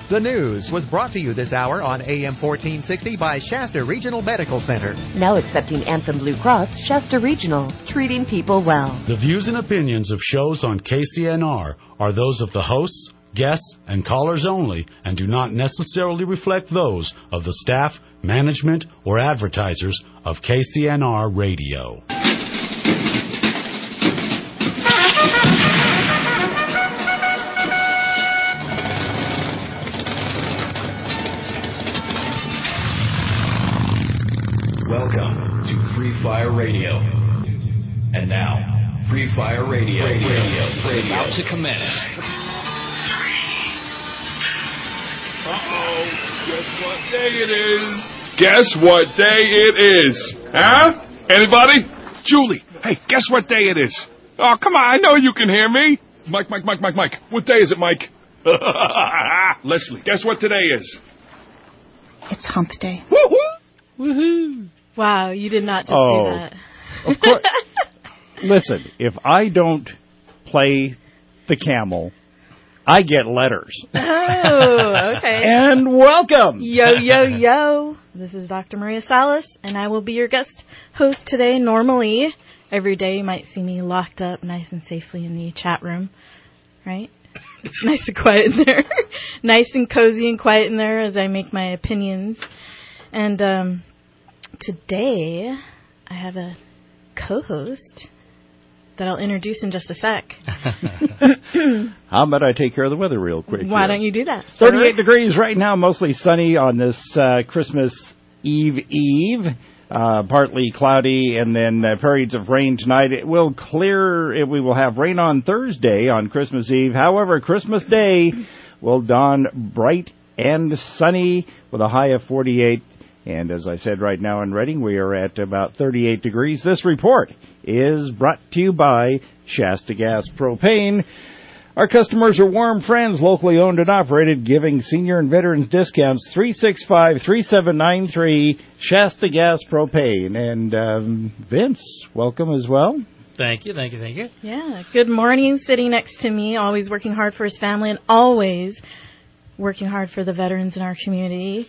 The news was brought to you this hour on AM 1460 by Shasta Regional Medical Center. Now accepting Anthem Blue Cross, Shasta Regional, treating people well. The views and opinions of shows on KCNR are those of the hosts, guests, and callers only, and do not necessarily reflect those of the staff, management, or advertisers of KCNR Radio. Welcome to Free Fire Radio. And now, Free Fire Radio. About to commence. Uh-oh. Guess what day it is? Guess what day it is? Huh? Anybody? Julie, hey, guess what day it is? Oh, come on, I know you can hear me. Mike. What day is it, Mike? Leslie, guess what today is? It's hump day. Woohoo! Woohoo! Wow, you did not just do that. Of course. Listen, if I don't play the camel, I get letters. Oh, okay. And welcome. Yo. This is Dr. Maria Salas, and I will be your guest host today. Normally, every day you might see me locked up nice and safely in the chat room, right? It's nice and quiet in there. Nice and cozy and quiet in there as I make my opinions. And today, I have a co-host that I'll introduce in just a sec. How about I take care of the weather real quick? Why don't you do that? 38 degrees right now, mostly sunny on this Christmas Eve. Partly cloudy, and then periods of rain tonight. It will clear. We will have rain on Thursday on Christmas Eve. However, Christmas Day will dawn bright and sunny with a high of 48. And as I said, right now in Reading, we are at about 38 degrees. This report is brought to you by Shasta Gas Propane. Our customers are warm friends, locally owned and operated, giving senior and veterans discounts. 365-3793, Shasta Gas Propane. And Vince, welcome as well. Thank you. Yeah, good morning. Sitting next to me, always working hard for his family and always working hard for the veterans in our community.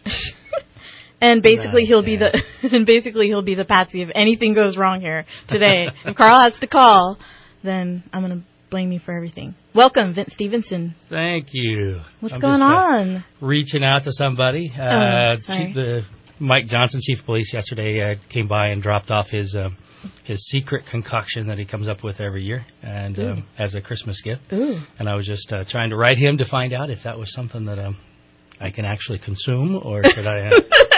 And basically he'll be the patsy if anything goes wrong here today. If Carl has to call, then I'm going to blame you for everything. Welcome, Vince Stevenson. Thank you. What's going on? Reaching out to somebody. Mike Johnson, Chief of Police, yesterday came by and dropped off his secret concoction that he comes up with every year and as a Christmas gift. Ooh. And I was just trying to write him to find out if that was something that I can actually consume, or should I...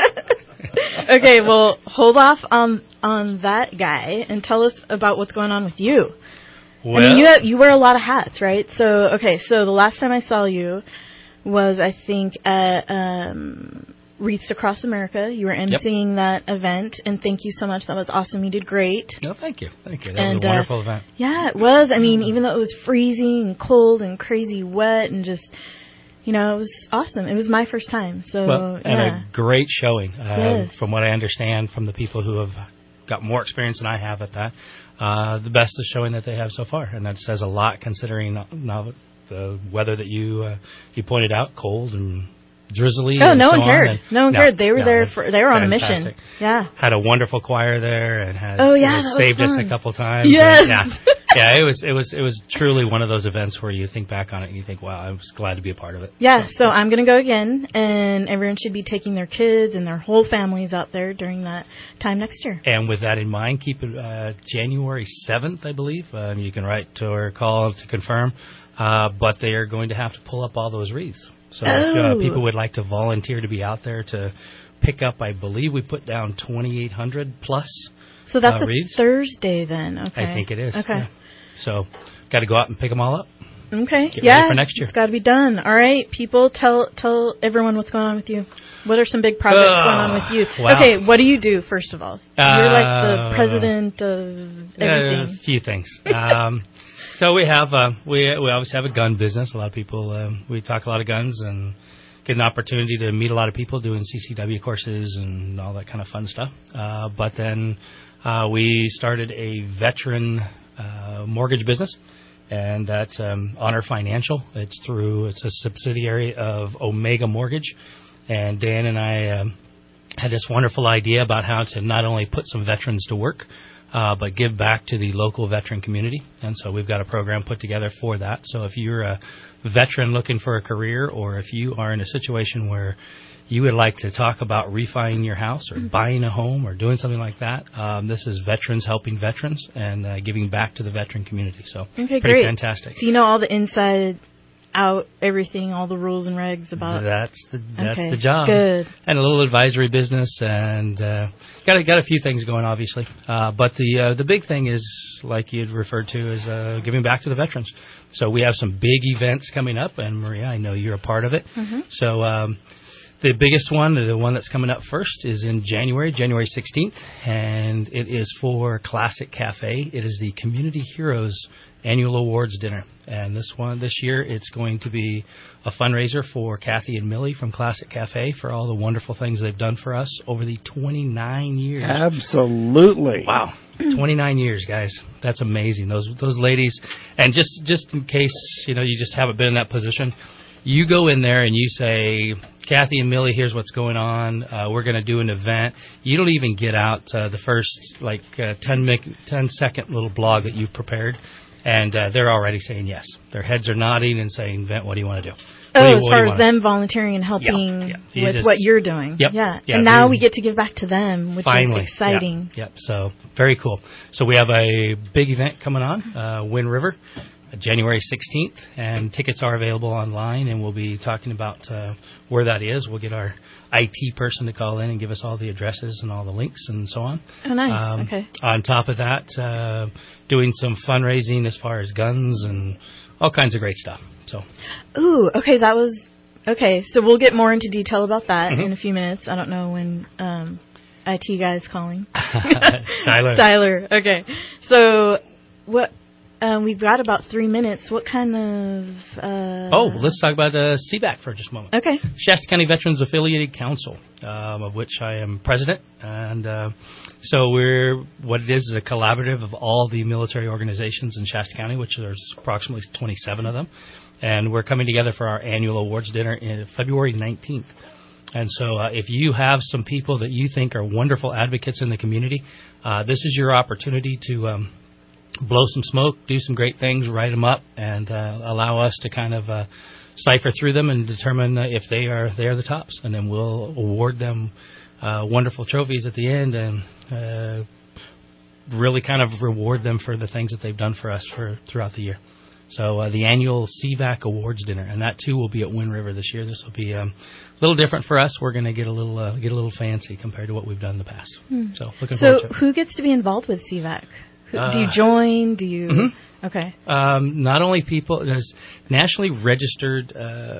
Okay, well, hold off on that guy and tell us about what's going on with you. Well, I mean, you wear a lot of hats, right? So the last time I saw you was, I think, at Wreaths Across America. You were emceeing that event, and thank you so much. That was awesome. You did great. No, thank you. That was a wonderful event. Yeah, it was. I mean, even though it was freezing and cold and crazy wet and just... it was awesome. It was my first time. So, and a great showing. Yes. From what I understand from the people who have got more experience than I have at that, the best showing that they have so far. And that says a lot considering now the weather that you pointed out, cold and drizzly. Oh, and no so one cared. No one cared. They were there they were on a fantastic. mission. Yeah. Had a wonderful choir there and saved us a couple times. Yes. It was truly one of those events where you think back on it and you think, wow, I was glad to be a part of it. Yeah, so I'm going to go again, and everyone should be taking their kids and their whole families out there during that time next year. And with that in mind, keep it January 7th, I believe. You can write or call to confirm, but they are going to have to pull up all those wreaths. So if people would like to volunteer to be out there to pick up, I believe we put down 2,800 plus. So that's a wreaths. Thursday then. Okay. I think it is. Okay. Yeah. So got to go out and pick them all up. Okay. Get ready for next year. It's got to be done. All right, people, tell everyone what's going on with you. What are some big projects going on with you? Wow. Okay, what do you do, first of all? You're like the president of everything. A few things. So we have we obviously have a gun business. A lot of people we talk a lot of guns and get an opportunity to meet a lot of people doing CCW courses and all that kind of fun stuff. But then we started a veteran mortgage business, and that's Honor Financial. It's a subsidiary of Omega Mortgage, and Dan and I had this wonderful idea about how to not only put some veterans to work, but give back to the local veteran community. And so we've got a program put together for that. So if you're a veteran looking for a career, or if you are in a situation where you would like to talk about refining your house or buying a home or doing something like that, this is Veterans Helping Veterans and giving back to the veteran community. So okay, pretty great. fantastic. So you know all the inside out, everything, all the rules and regs about. That's the job. Good. And a little advisory business, and got a few things going, obviously. But the big thing is, like you'd referred to, is giving back to the veterans. So we have some big events coming up, and Maria, I know you're a part of it. Mm-hmm. So the biggest one, the one that's coming up first, is in January 16th, and it is for Classic Cafe. It is the Community Heroes Annual Awards Dinner. And this year, it's going to be a fundraiser for Kathy and Millie from Classic Cafe for all the wonderful things they've done for us over the 29 years. Absolutely. Wow. 29 years, guys. That's amazing. Those ladies. And just in case, you just haven't been in that position, you go in there and you say, Kathy and Millie, here's what's going on. We're going to do an event. You don't even get out the first 10-second little blog that you've prepared, and they're already saying yes. Their heads are nodding and saying, Vent, what do you want to do? As far as them volunteering and helping with what you're doing. Yep. Yeah. And now we get to give back to them, which finally is exciting. Yep. So very cool. So we have a big event coming on, Wind River, January 16th, and tickets are available online, and we'll be talking about where that is. We'll get our IT person to call in and give us all the addresses and all the links and so on. Oh, nice. Okay. On top of that, doing some fundraising as far as guns and all kinds of great stuff. So. Ooh, okay, so we'll get more into detail about that in a few minutes. I don't know when IT guy's calling. Tyler. Okay. So what? We've got about 3 minutes. What kind of... let's talk about CVAC for just a moment. Okay. Shasta County Veterans Affiliated Council, of which I am president. And so what it is a collaborative of all the military organizations in Shasta County, which there's approximately 27 of them. And we're coming together for our annual awards dinner in February 19th. And so if you have some people that you think are wonderful advocates in the community, this is your opportunity to... blow some smoke, do some great things, write them up, and allow us to kind of cipher through them and determine if they are the tops. And then we'll award them wonderful trophies at the end and really kind of reward them for the things that they've done for us throughout the year. So the annual CVAC Awards Dinner, and that too will be at Wind River this year. This will be a little different for us. We're going to get a little fancy compared to what we've done in the past. So looking forward to it. So who gets to be involved with CVAC? Do you join? Do you? Mm-hmm. Okay. Not only people, there's nationally registered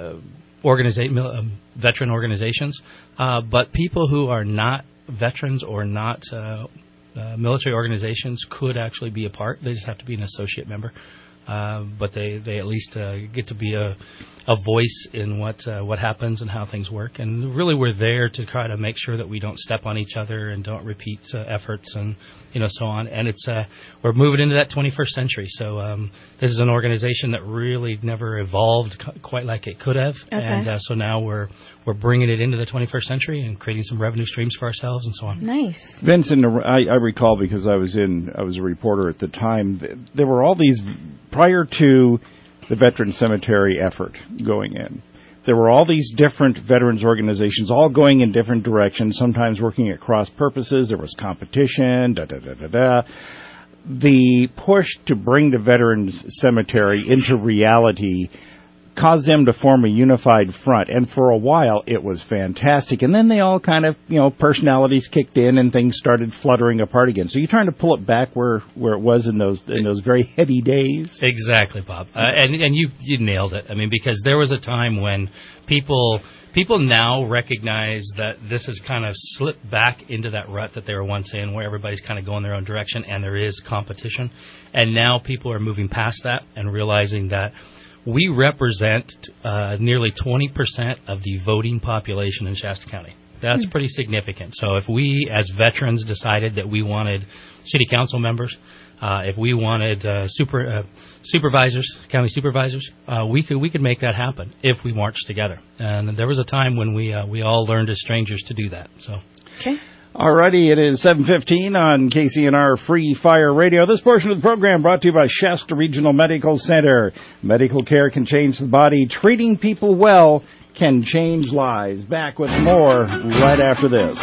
veteran organizations, but people who are not veterans or not military organizations could actually be a part. They just have to be an associate member. But they at least get to be a voice in what happens and how things work. And really we're there to try to make sure that we don't step on each other and don't repeat efforts and so on. And it's we're moving into that 21st century. So this is an organization that really never evolved quite like it could have. Okay. And so now we're bringing it into the 21st century and creating some revenue streams for ourselves and so on. Nice. Vincent, I recall because I was a reporter at the time. There were all these prior to the Veteran Cemetery effort going in. There were all these different veterans organizations all going in different directions, sometimes working at cross purposes. There was competition, The push to bring the Veterans Cemetery into reality caused them to form a unified front, and for a while it was fantastic. And then they all kind of, personalities kicked in and things started fluttering apart again. So you're trying to pull it back where it was in those very heady days. Exactly, Bob. And you nailed it. I mean, because there was a time when people now recognize that this has kind of slipped back into that rut that they were once in, where everybody's kind of going their own direction and there is competition. And now people are moving past that and realizing that we represent nearly 20% of the voting population in Shasta County. That's pretty significant. So if we, as veterans, decided that we wanted city council members, If we wanted supervisors, county supervisors, we could make that happen if we marched together. And there was a time when we all learned as strangers to do that. So. Okay. Alrighty, it is 7:15 on KCNR Free Fire Radio. This portion of the program brought to you by Shasta Regional Medical Center. Medical care can change the body. Treating people well can change lives. Back with more right after this.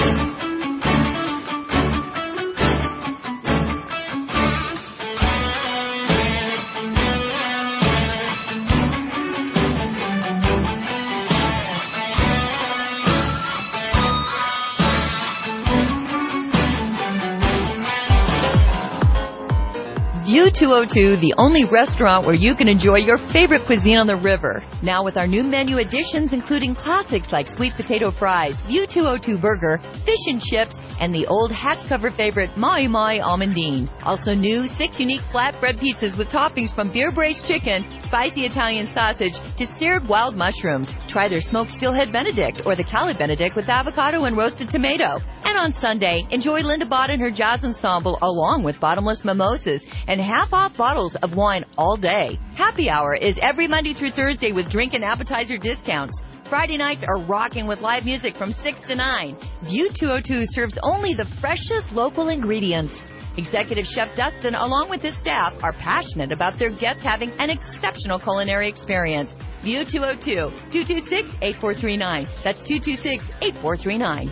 View 202, the only restaurant where you can enjoy your favorite cuisine on the river. Now with our new menu additions, including classics like sweet potato fries, View 202 burger, fish and chips, and the old hatch cover favorite, Mai Mai Almondine. Also new, 6 unique flatbread pizzas with toppings from beer braised chicken, spicy Italian sausage, to seared wild mushrooms. Try their smoked steelhead Benedict or the Cali Benedict with avocado and roasted tomato. And on Sunday, enjoy Linda Bott and her jazz ensemble along with bottomless mimosas and half-off bottles of wine all day. Happy hour is every Monday through Thursday with drink and appetizer discounts. Friday nights are rocking with live music from 6 to 9. View 202 serves only the freshest local ingredients. Executive Chef Dustin, along with his staff, are passionate about their guests having an exceptional culinary experience. View 202, 226-8439. That's 226-8439.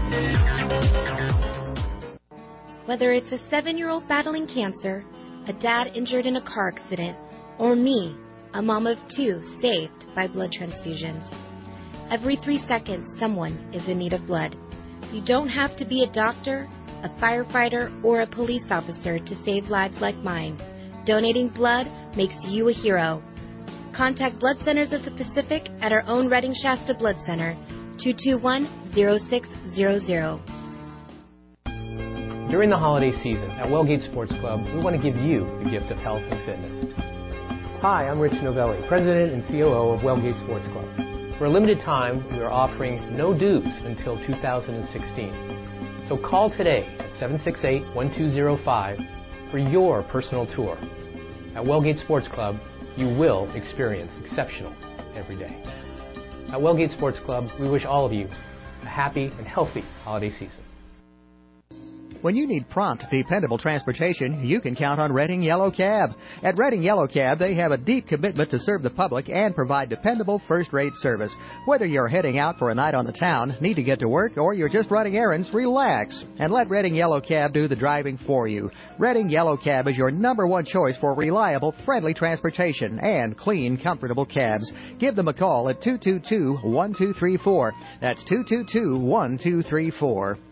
Whether it's a 7-year-old battling cancer, a dad injured in a car accident, or me, a mom of 2 saved by blood transfusions. Every 3 seconds, someone is in need of blood. You don't have to be a doctor, a firefighter, or a police officer to save lives like mine. Donating blood makes you a hero. Contact Blood Centers of the Pacific at our own Redding Shasta Blood Center, 221-0600. During the holiday season at Wellgate Sports Club, we want to give you the gift of health and fitness. Hi, I'm Rich Novelli, President and COO of Wellgate Sports Club. For a limited time, we are offering no dues until 2016. So call today at 768-1205 for your personal tour. At Wellgate Sports Club, you will experience exceptional every day. At Wellgate Sports Club, we wish all of you a happy and healthy holiday season. When you need prompt, dependable transportation, you can count on Redding Yellow Cab. At Redding Yellow Cab, they have a deep commitment to serve the public and provide dependable first-rate service. Whether you're heading out for a night on the town, need to get to work, or you're just running errands, relax and let Redding Yellow Cab do the driving for you. Redding Yellow Cab is your #1 choice for reliable, friendly transportation and clean, comfortable cabs. Give them a call at 222-1234. That's 222-1234.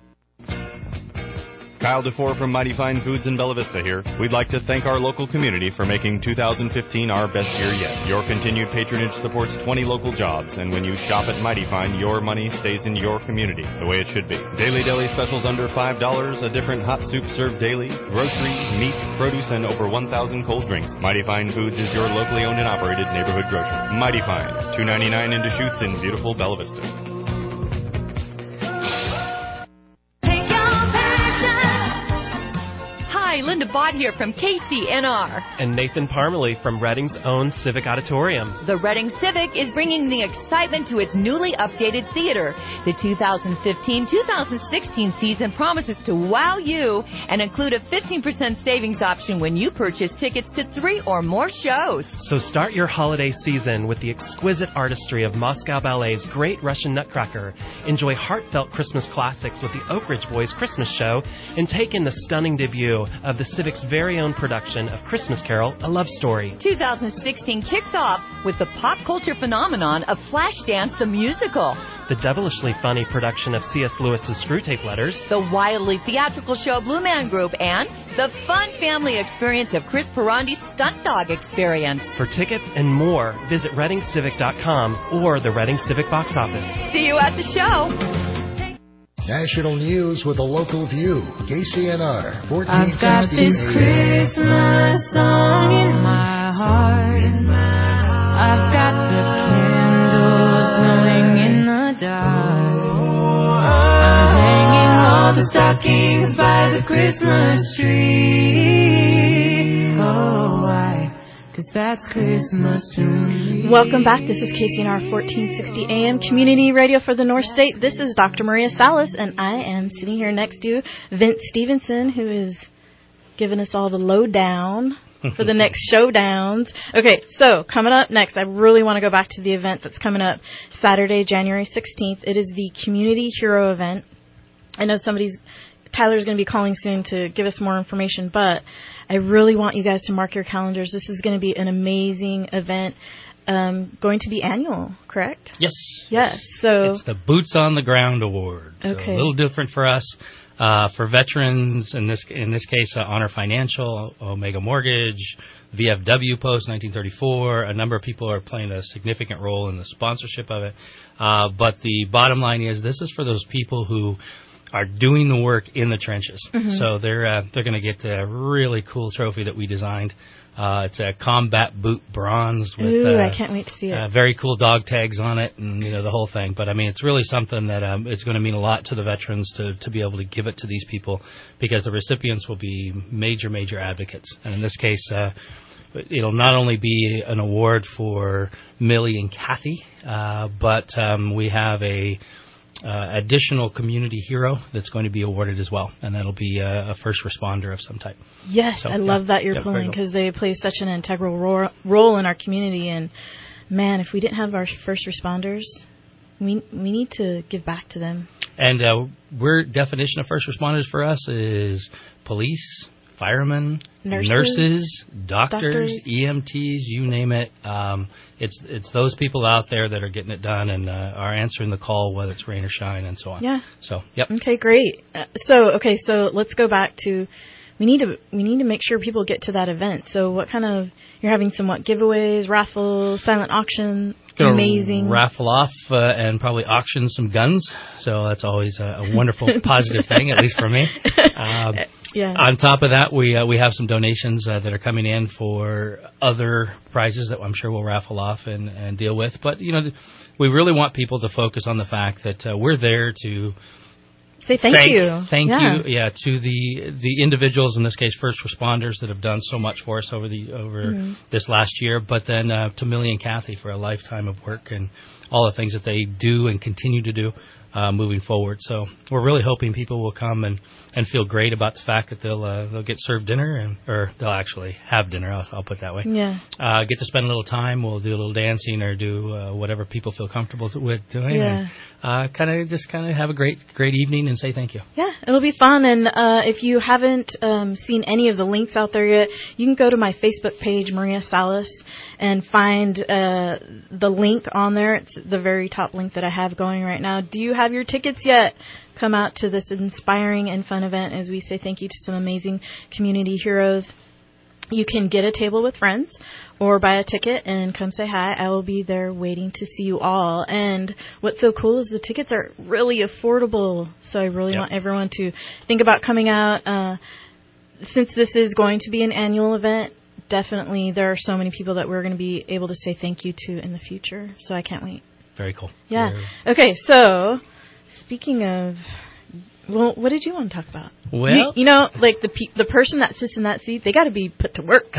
Kyle DeFore from Mighty Fine Foods in Bella Vista here. We'd like to thank our local community for making 2015 our best year yet. Your continued patronage supports 20 local jobs, and when you shop at Mighty Fine, your money stays in your community, the way it should be. Daily deli specials under $5, a different hot soup served daily, grocery, meat, produce, and over 1,000 cold drinks. Mighty Fine Foods is your locally owned and operated neighborhood grocer. Mighty Fine, $2.99 in Deschutes in beautiful Bella Vista. Hi, Linda Bott here from KCNR. And Nathan Parmalee from Redding's own Civic Auditorium. The Redding Civic is bringing the excitement to its newly updated theater. The 2015-2016 season promises to wow you and include a 15% savings option when you purchase tickets to 3 or more shows. So start your holiday season with the exquisite artistry of Moscow Ballet's Great Russian Nutcracker. Enjoy heartfelt Christmas classics with the Oak Ridge Boys Christmas Show, and take in the stunning debut of the Civic's very own production of Christmas Carol, A Love Story. 2016 kicks off with the pop culture phenomenon of Flashdance the Musical. The devilishly funny production of C.S. Lewis's Screwtape Letters. The wildly theatrical show Blue Man Group, and the fun family experience of Chris Perandi's Stunt Dog Experience. For tickets and more, visit ReddingCivic.com or the Redding Civic box office. See you at the show. National news with a local view. KCNR 1460 I've got this Christmas song in my heart. I've got the candles glowing in the dark. I'm hanging all the stockings by the Christmas tree. 'cause that's Christmas to me. Welcome back. This is KCNR 1460 AM Community Radio for the North State. This is Dr. Maria Salas, and I am sitting here next to Vince Stevenson, who is giving us all the lowdown for the next showdowns. Okay, so coming up next, I really want to go back to the event that's coming up Saturday, January 16th. It is the Community Hero event. I know Tyler's going to be calling soon to give us more information, but I really want you guys to mark your calendars. This is going to be an amazing event, going to be annual, correct? Yes. Yes. So it's the Boots on the Ground Award. So okay. A little different for us. For veterans, in this case, Honor Financial, Omega Mortgage, VFW Post 1934. A number of people are playing a significant role in the sponsorship of it. But the bottom line is this is for those people who are doing the work in the trenches. Mm-hmm. So they're going to get a really cool trophy that we designed. It's a combat boot bronze with I can't wait to see it. Very cool dog tags on it, and the whole thing. But I mean, it's really something that it's going to mean a lot to the veterans to be able to give it to these people, because the recipients will be major advocates. And in this case, it'll not only be an award for Millie and Kathy, but we have a additional community hero that's going to be awarded as well, and that'll be a first responder of some type. Yes, so, I love that you're pulling, because they play such an integral role in our community. And man, if we didn't have our first responders, we need to give back to them. And our definition of first responders for us is police, firemen, nurses, doctors, EMTs, you name it. It's those people out there that are getting it done and are answering the call, whether it's rain or shine, and so on. Yeah. So, yep. Okay, great. So let's go back to we need to make sure people get to that event. So what kind of you're having some giveaways, raffles, silent auction. Amazing. Raffle off and probably auction some guns. So that's always a wonderful, positive thing, at least for me. Yeah. On top of that, we have some donations that are coming in for other prizes that I'm sure we'll raffle off and deal with. But, we really want people to focus on the fact that we're there to say thank you. Thank you, to the individuals, in this case, first responders, that have done so much for us over this last year. But then to Millie and Kathy for a lifetime of work and all the things that they do and continue to do moving forward. So we're really hoping people will come and feel great about the fact that they'll get served dinner or they'll actually have dinner. I'll put it that way. Yeah. Get to spend a little time. We'll do a little dancing or do whatever people feel comfortable with doing. Yeah. And kind of have a great evening and say thank you. Yeah, it'll be fun. And if you haven't seen any of the links out there yet, you can go to my Facebook page, Maria Salas, and find the link on there. It's the very top link that I have going right now. Do you have your tickets yet? Come out to this inspiring and fun event as we say thank you to some amazing community heroes. You can get a table with friends or buy a ticket and come say hi. I will be there waiting to see you all. And what's so cool is the tickets are really affordable. So I really want everyone to think about coming out. Since this is going to be an annual event, definitely there are so many people that we're going to be able to say thank you to in the future. So I can't wait. Very cool. Yeah. Okay, so speaking of... Well, what did you want to talk about? Well, the person that sits in that seat, they got to be put to work.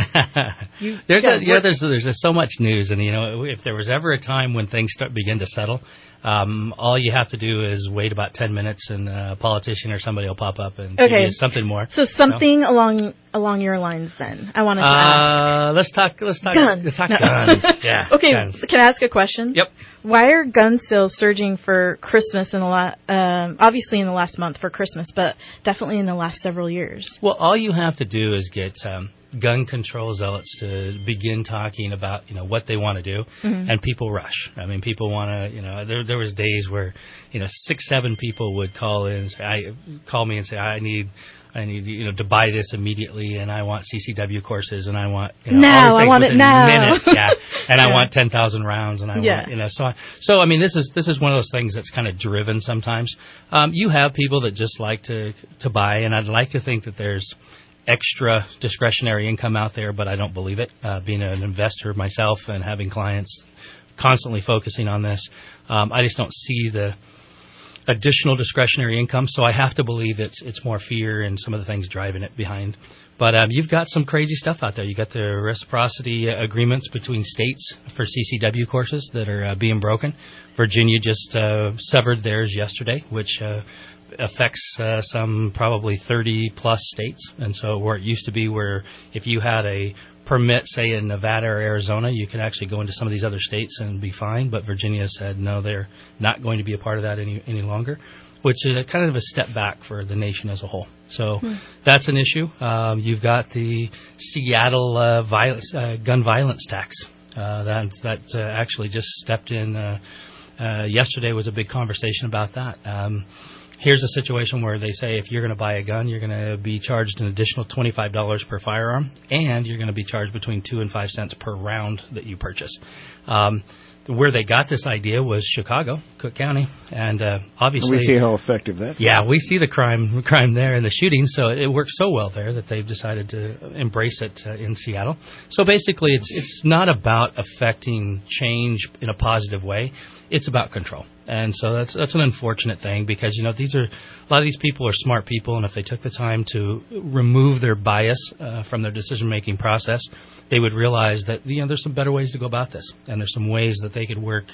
There's so much news, and if there was ever a time when things begin to settle, all you have to do is wait about 10 minutes, and a politician or somebody will pop up and give you something more. So something along your lines, then. I want to ask. Let's talk guns. Let's talk guns. Yeah. Okay. Guns. Can I ask a question? Yep. Why are gun sales surging for Christmas obviously in the last month for Christmas, but definitely in the last several years? Well, all you have to do is get gun control zealots to begin talking about, what they want to do, and people rush. I mean, people want to, there was days where, 6-7 people would call me and say, I need to buy this immediately, and I want CCW courses, and I want, now, I want it now. Minutes, and I want 10,000 rounds, and I want, so on. So, I mean, this is one of those things that's kind of driven sometimes. You have people that just like to buy, and I'd like to think that there's extra discretionary income out there, but I don't believe it. Being an investor myself and having clients constantly focusing on this, I just don't see additional discretionary income. So I have to believe it's more fear and some of the things driving it behind. But you've got some crazy stuff out there. You got the reciprocity agreements between states for CCW courses that are being broken. Virginia just severed theirs yesterday, which affects some probably 30-plus states. And so where it used to be where if you had a permit, say, in Nevada or Arizona, you could actually go into some of these other states and be fine. But Virginia said, no, they're not going to be a part of that any longer, which is kind of a step back for the nation as a whole. So that's an issue. You've got the Seattle gun violence tax that actually just stepped in. Yesterday was a big conversation about that. Here's a situation where they say if you're going to buy a gun, you're going to be charged an additional $25 per firearm, and you're going to be charged between 2 and 5 cents per round that you purchase. Where they got this idea was Chicago, Cook County, and obviously we see how effective that is. Yeah, we see the crime there and the shooting, so it works so well there that they've decided to embrace it in Seattle. So basically, it's not about affecting change in a positive way. It's about control. And so that's an unfortunate thing because, a lot of these people are smart people, and if they took the time to remove their bias from their decision-making process, they would realize that, there's some better ways to go about this, and there's some ways that they could work,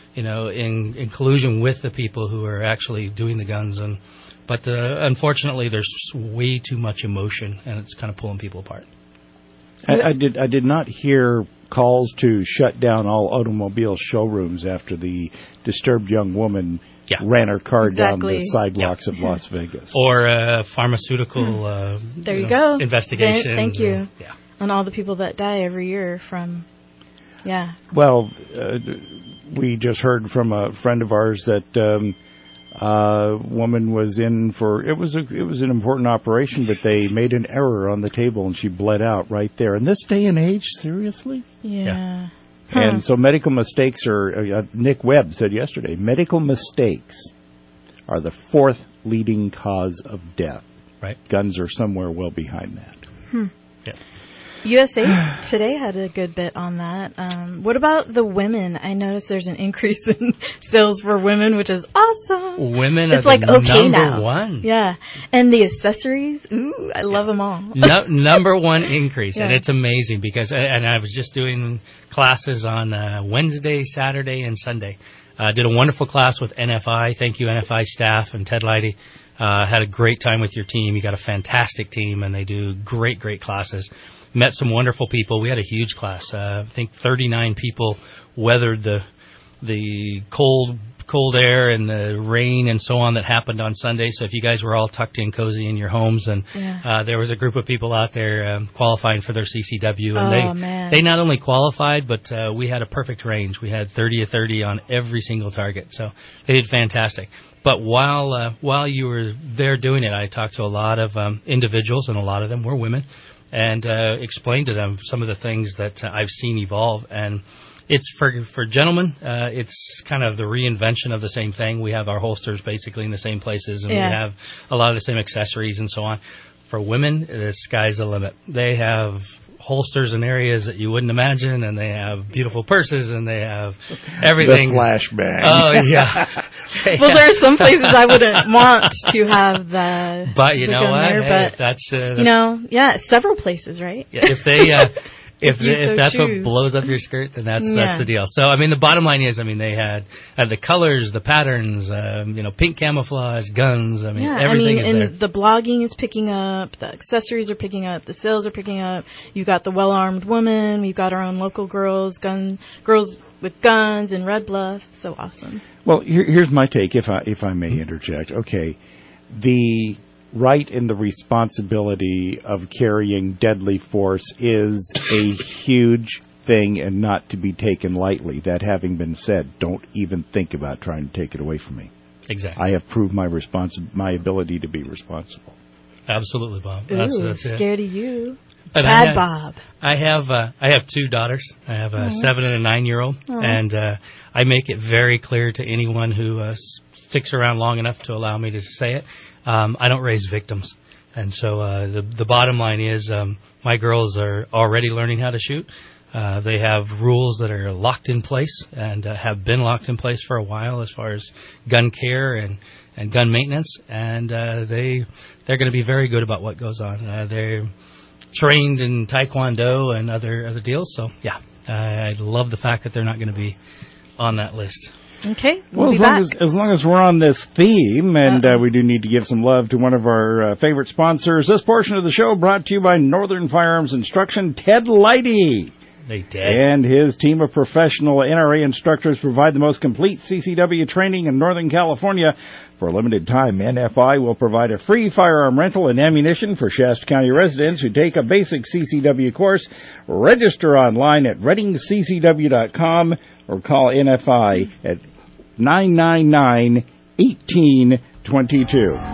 in collusion with the people who are actually doing the guns. But unfortunately, there's way too much emotion, and it's kind of pulling people apart. I did not hear calls to shut down all automobile showrooms after the disturbed young woman ran her car down the sidewalks of Las Vegas. Or pharmaceutical there you go. Investigations. Thank you. On all the people that die every year from, Well, we just heard from a friend of ours that woman was in for it was an important operation, but they made an error on the table and she bled out right there. In this day and age, seriously? Yeah. And so medical mistakes are. Nick Webb said yesterday, medical mistakes are the 4th leading cause of death. Right. Guns are somewhere well behind that. Yeah. USA Today had a good bit on that. What about the women? I noticed there's an increase in sales for women, which is awesome. Women it's are like the okay number now. one. Yeah. And the accessories, I love them all. Number one increase. Yeah. And it's amazing because, and I was just doing classes on Wednesday, Saturday, and Sunday. Did a wonderful class with NFI. Thank you, NFI staff and Ted Leidy. Had a great time with your team. You got a fantastic team, and they do great classes. Met some wonderful people. We had a huge class. I think 39 people weathered the cold air and the rain and so on that happened on Sunday. So if you guys were all tucked in cozy in your homes, and there was a group of people out there qualifying for their CCW, and they not only qualified, but we had a perfect range. We had 30 of 30 on every single target. So they did fantastic. But while you were there doing it, I talked to a lot of individuals, and a lot of them were women, and explained to them some of the things that I've seen evolve. And it's for gentlemen, it's kind of the reinvention of the same thing. We have our holsters basically in the same places, and we have a lot of the same accessories and so on. For women, the sky's the limit. They have holsters in areas that you wouldn't imagine, and they have beautiful purses, and they have everything. The flashbang. Oh, yeah. Well, there are some places I wouldn't want to have the. But you know what? There, but that's several places, right? Yeah, if that's choose. what blows up your skirt, then that's the deal. So I mean, the bottom line is, they had the colors, the patterns, pink camouflage, guns. Everything is there. And the blogging is picking up, the accessories are picking up, the sales are picking up. You got the well-armed woman. We've got our own local girls with guns in Red Bluff. So awesome. Well, here's my take, if I may interject. Okay, the right and the responsibility of carrying deadly force is a huge thing and not to be taken lightly. That having been said, don't even think about trying to take it away from me. Exactly. I have proved my ability to be responsible. Absolutely, Bob. Ooh, that's scared of you. And Bad Bob. I have 2 daughters. I have a 7 and a 9-year-old, and I make it very clear to anyone who sticks around long enough to allow me to say it. I don't raise victims. And so the bottom line is my girls are already learning how to shoot. They have rules that are locked in place and have been locked in place for a while as far as gun care and gun maintenance, and they're going to be very good about what goes on. They're trained in Taekwondo and other deals, so yeah, I love the fact that they're not going to be on that list. Okay, well, as long as we're on this theme, and we do need to give some love to one of our favorite sponsors. This portion of the show brought to you by Northern Firearms Instruction, Ted Leidy. They did. And his team of professional NRA instructors provide the most complete CCW training in Northern California. For a limited time, NFI will provide a free firearm rental and ammunition for Shasta County residents who take a basic CCW course. Register online at readingccw.com or call NFI at 999-1822.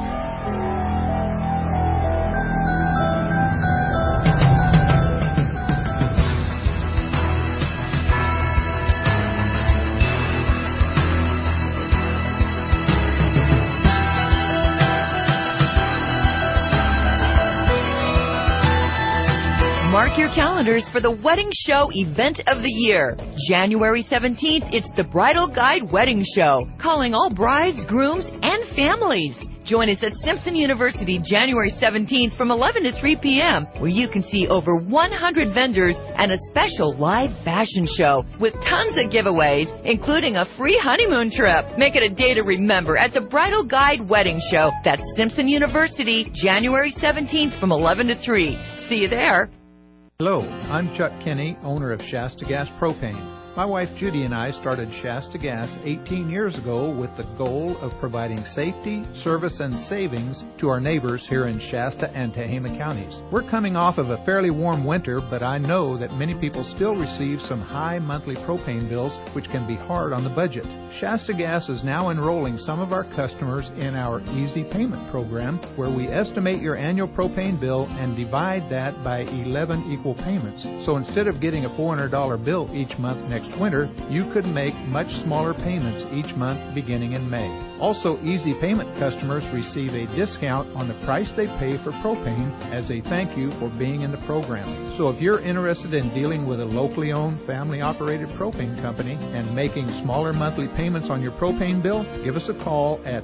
Mark your calendars for the Wedding Show event of the year. January 17th, it's the Bridal Guide Wedding Show, calling all brides, grooms, and families. Join us at Simpson University January 17th from 11 to 3 p.m., where you can see over 100 vendors and a special live fashion show with tons of giveaways, including a free honeymoon trip. Make it a day to remember at the Bridal Guide Wedding Show. That's Simpson University, January 17th from 11 to 3. See you there. Hello, I'm Chuck Kinney, owner of Shasta Gas Propane. My wife Judy and I started Shasta Gas 18 years ago with the goal of providing safety, service, and savings to our neighbors here in Shasta and Tehama counties. We're coming off of a fairly warm winter, but I know that many people still receive some high monthly propane bills, which can be hard on the budget. Shasta Gas is now enrolling some of our customers in our Easy Payment program, where we estimate your annual propane bill and divide that by 11 equal payments. So instead of getting a $400 bill each month next winter, you could make much smaller payments each month beginning in May. Also, Easy Payment customers receive a discount on the price they pay for propane as a thank you for being in the program. So if you're interested in dealing with a locally owned, family-operated propane company and making smaller monthly payments on your propane bill, give us a call at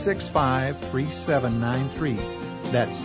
365-3793. That's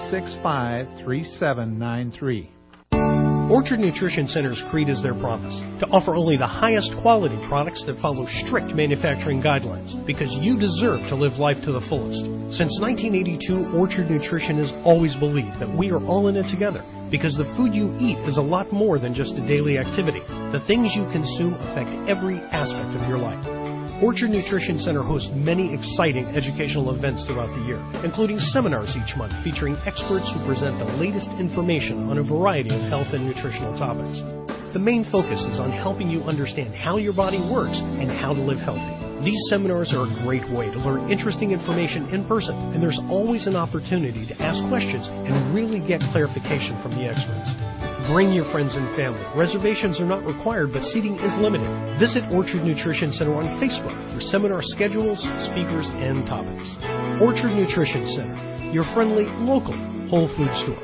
365-3793. Orchard Nutrition Center's creed is their promise to offer only the highest quality products that follow strict manufacturing guidelines, because you deserve to live life to the fullest. Since 1982, Orchard Nutrition has always believed that we are all in it together, because the food you eat is a lot more than just a daily activity. The things you consume affect every aspect of your life. Orchard Nutrition Center hosts many exciting educational events throughout the year, including seminars each month featuring experts who present the latest information on a variety of health and nutritional topics. The main focus is on helping you understand how your body works and how to live healthy. These seminars are a great way to learn interesting information in person, and there's always an opportunity to ask questions and really get clarification from the experts. Bring your friends and family. Reservations are not required, but seating is limited. Visit Orchard Nutrition Center on Facebook for seminar schedules, speakers, and topics. Orchard Nutrition Center, your friendly, local Whole Food store.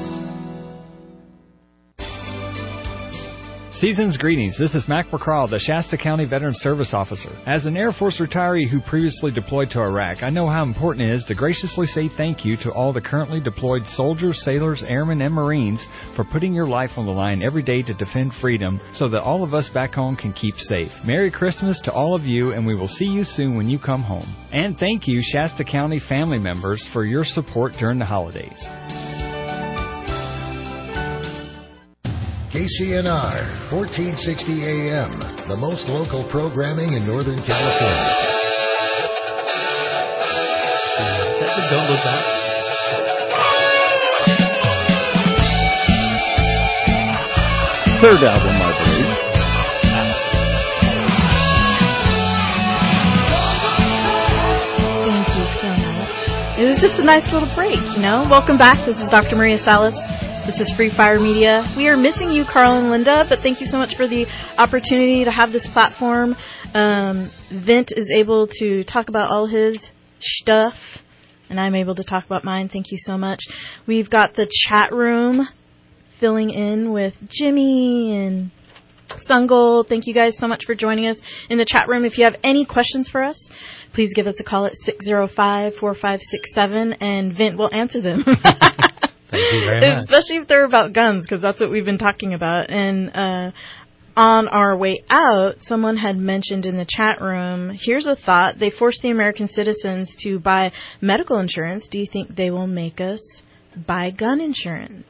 Season's greetings. This is Mac McCraw, the Shasta County Veteran Service Officer. As an Air Force retiree who previously deployed to Iraq, I know how important it is to graciously say thank you to all the currently deployed soldiers, sailors, airmen, and Marines for putting your life on the line every day to defend freedom so that all of us back home can keep safe. Merry Christmas to all of you, and we will see you soon when you come home. And thank you, Shasta County family members, for your support during the holidays. KCNR, 1460 AM, the most local programming in Northern California. Don't look back. Third album, I believe. Thank you so much. It was just a nice little break, you know. Welcome back. This is Dr. Maria Salas. This is Free Fire Media. We are missing you, Carl and Linda, but thank you so much for the opportunity to have this platform. Vint is able to talk about all his stuff, and I'm able to talk about mine. Thank you so much. We've got the chat room filling in with Jimmy and Sungold, thank you guys so much for joining us in the chat room. If you have any questions for us, please give us a call at 605-4567, and Vint will answer them. Thank you very much. Especially if they're about guns, because that's what we've been talking about. And on our way out, someone had mentioned in the chat room, here's a thought. They forced the American citizens to buy medical insurance. Do you think they will make us buy gun insurance?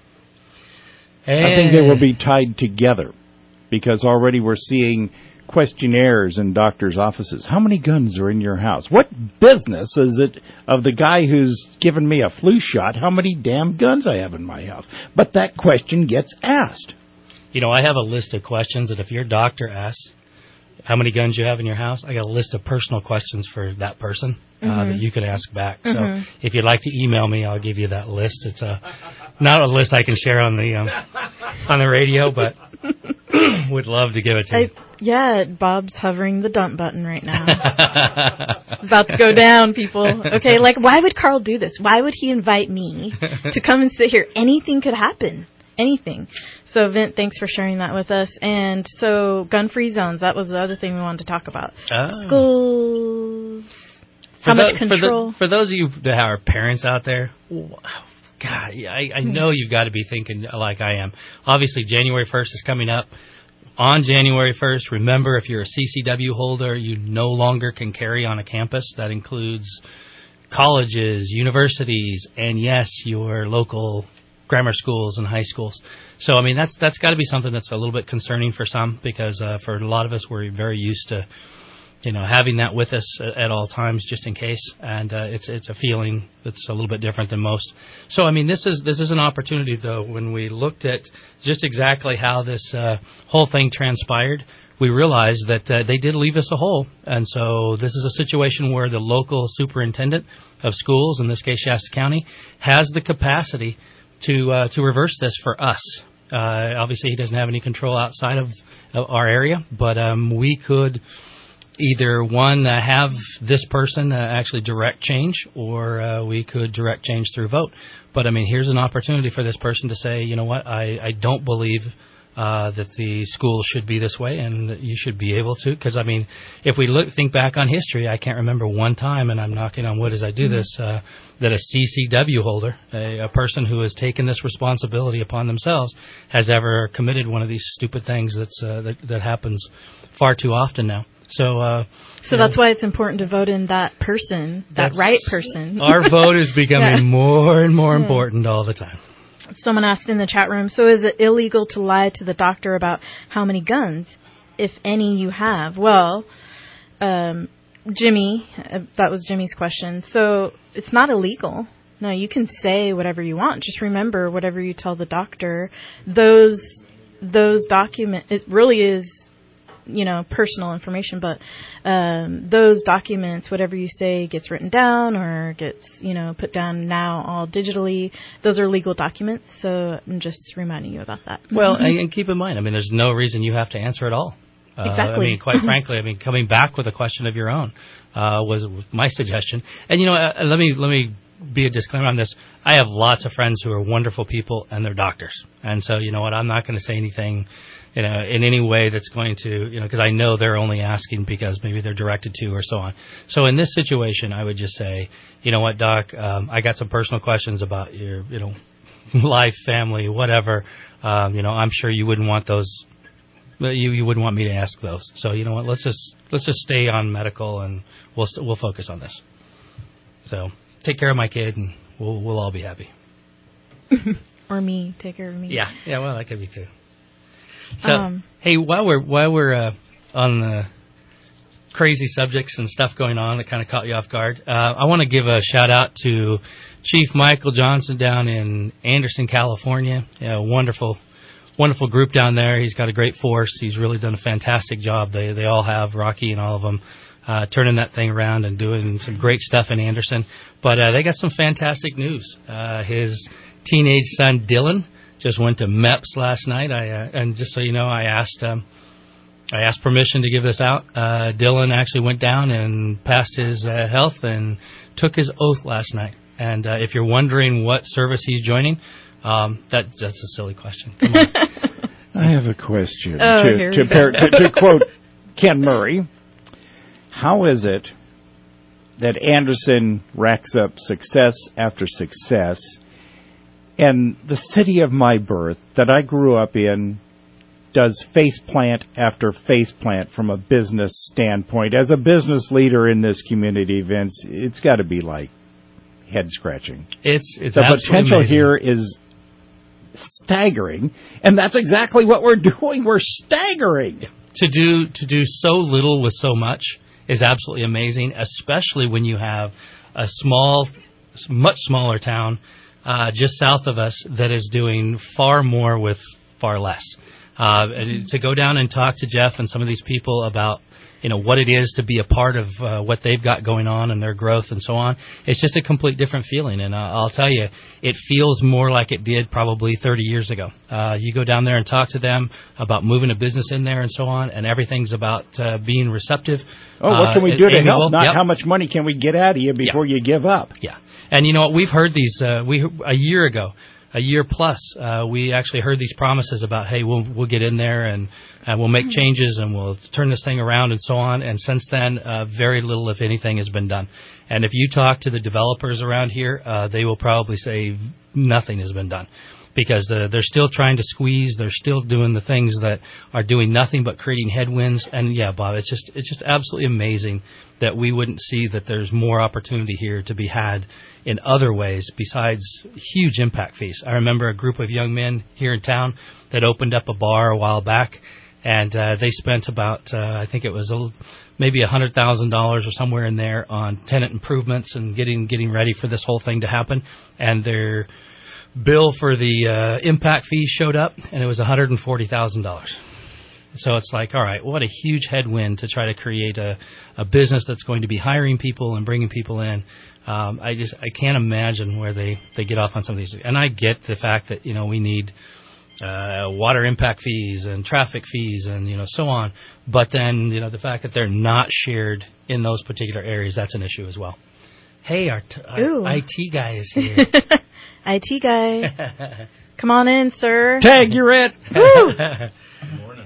I think they will be tied together, because already we're seeing questionnaires in doctors' offices. How many guns are in your house? What business is it of the guy who's given me a flu shot how many damn guns I have in my house? But that question gets asked. You know, I have a list of questions that if your doctor asks how many guns you have in your house, I got a list of personal questions for that person that you can ask back. So if you'd like to email me, I'll give you that list. It's not a list I can share on the radio, but would love to give it to you. Yeah, Bob's hovering the dump button right now. It's about to go down, people. Okay, like, why would Carl do this? Why would he invite me to come and sit here? Anything could happen. Anything. So, Vint, thanks for sharing that with us. And so, gun-free zones, that was the other thing we wanted to talk about. Schools. How much control? For those of you that are parents out there, God, I know you've got to be thinking like I am. Obviously, January 1st is coming up. On January 1st, remember, if you're a CCW holder, you no longer can carry on a campus. That includes colleges, universities, and, yes, your local grammar schools and high schools. So, I mean, that's got to be something that's a little bit concerning for some, because for a lot of us, we're very used to, having that with us at all times, just in case. And it's a feeling that's a little bit different than most. So, I mean, this is an opportunity, though, when we looked at just exactly how this whole thing transpired, we realized that they did leave us a hole. And so this is a situation where the local superintendent of schools, in this case Shasta County, has the capacity to reverse this for us. Obviously, he doesn't have any control outside of our area, but we could either, one, have this person actually direct change, or we could direct change through vote. But, I mean, here's an opportunity for this person to say, you know what, I don't believe that the school should be this way, and that you should be able to. Because, I mean, if we think back on history, I can't remember one time, and I'm knocking on wood as I do this, that a CCW holder, a person who has taken this responsibility upon themselves, has ever committed one of these stupid things that happens far too often now. So that's why it's important to vote in that person, that right person. Our vote is becoming more and more important all the time. Someone asked in the chat room, so is it illegal to lie to the doctor about how many guns, if any, you have? Well, Jimmy, that was Jimmy's question. So it's not illegal. No, you can say whatever you want. Just remember, whatever you tell the doctor, those documents, it really is, personal information, but those documents, whatever you say gets written down or gets, put down now all digitally. Those are legal documents, so I'm just reminding you about that. Well, and keep in mind, I mean, there's no reason you have to answer at all. Exactly. I mean, quite frankly, coming back with a question of your own was my suggestion. And, let me be a disclaimer on this. I have lots of friends who are wonderful people, and they're doctors. And so, you know what, I'm not going to say anything in any way that's going to, because I know they're only asking because maybe they're directed to or so on. So in this situation, I would just say, you know what, Doc, I got some personal questions about your, life, family, whatever. I'm sure you wouldn't want those. You wouldn't want me to ask those. So you know what, let's just stay on medical, and we'll focus on this. So take care of my kid, and we'll all be happy. Or me, take care of me. Yeah. Well, that could be too. So, hey, while we're on the crazy subjects and stuff going on that kind of caught you off guard, I want to give a shout out to Chief Michael Johnson down in Anderson, California. Yeah, wonderful group down there. He's got a great force. He's really done a fantastic job. They all have, Rocky and all of them, turning that thing around and doing some great stuff in Anderson. But they got some fantastic news. His teenage son, Dylan, just went to MEPS last night. And just so you know, I asked permission to give this out. Dylan actually went down and passed his health and took his oath last night. And if you're wondering what service he's joining, that's a silly question. Come on. I have a question. Here we go. To quote Ken Murray, how is it that Anderson racks up success after success, and the city of my birth that I grew up in does faceplant after faceplant from a business standpoint? As a business leader in this community, Vince, it's got to be like head scratching. It's the potential amazing. here is staggering, and that's exactly what we're doing. We're staggering. To do so little with so much is absolutely amazing, especially when you have a much smaller town just south of us that is doing far more with far less. And to go down and talk to Jeff and some of these people about what it is to be a part of what they've got going on and their growth and so on, it's just a complete different feeling. And I'll tell you, it feels more like it did probably 30 years ago. You go down there and talk to them about moving a business in there and so on, and everything's about being receptive. What can we do to help? Not yep. How much money can we get out of you before you give up? Yeah. And you know what? We've heard these a year plus, we actually heard these promises about, hey, we'll get in there and we'll make changes and we'll turn this thing around and so on. And since then, very little, if anything, has been done. And if you talk to the developers around here, they will probably say nothing has been done because they're still trying to squeeze. They're still doing the things that are doing nothing but creating headwinds. And yeah, Bob, it's just absolutely amazing that we wouldn't see that there's more opportunity here to be had in other ways besides huge impact fees. I remember a group of young men here in town that opened up a bar a while back, and they spent about, I think it was maybe $100,000 or somewhere in there on tenant improvements and getting ready for this whole thing to happen. And their bill for the impact fees showed up, and it was $140,000. So it's like, all right, what a huge headwind to try to create a business that's going to be hiring people and bringing people in. I can't imagine where they get off on some of these. And I get the fact that, we need water impact fees and traffic fees and, so on. But then, the fact that they're not shared in those particular areas, that's an issue as well. Hey, our IT guy is here. IT guy. Come on in, sir. Tag, you're it. Good morning.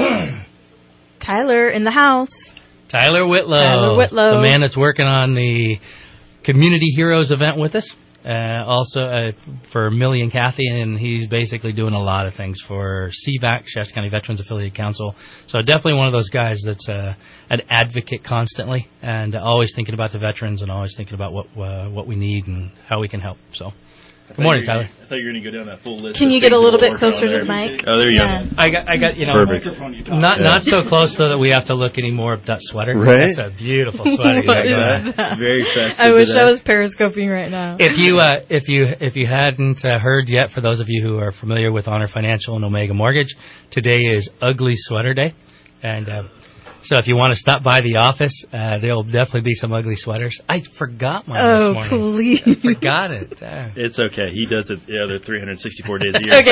Tyler in the house. Tyler Whitlow. The man that's working on the Community Heroes event with us. Also for Millie and Kathy, and he's basically doing a lot of things for CVAC, Shasta County Veterans Affiliated Council. So definitely one of those guys that's an advocate constantly and always thinking about the veterans and always thinking about what we need and how we can help. So. Good morning, Tyler. I thought you were going to go down that full list. Can you get a little bit closer to the mic? Oh, there you go. I got Perfect. Not so close though that we have to look anymore at that sweater. Right? That's a beautiful sweater. It's very festive. I wish I was periscoping right now. If you hadn't heard yet, for those of you who are familiar with Honor Financial and Omega Mortgage, today is Ugly Sweater Day, and so if you want to stop by the office, there will definitely be some ugly sweaters. I forgot mine this morning. Oh, please. I forgot it. It's okay. He does it the other 364 days a year.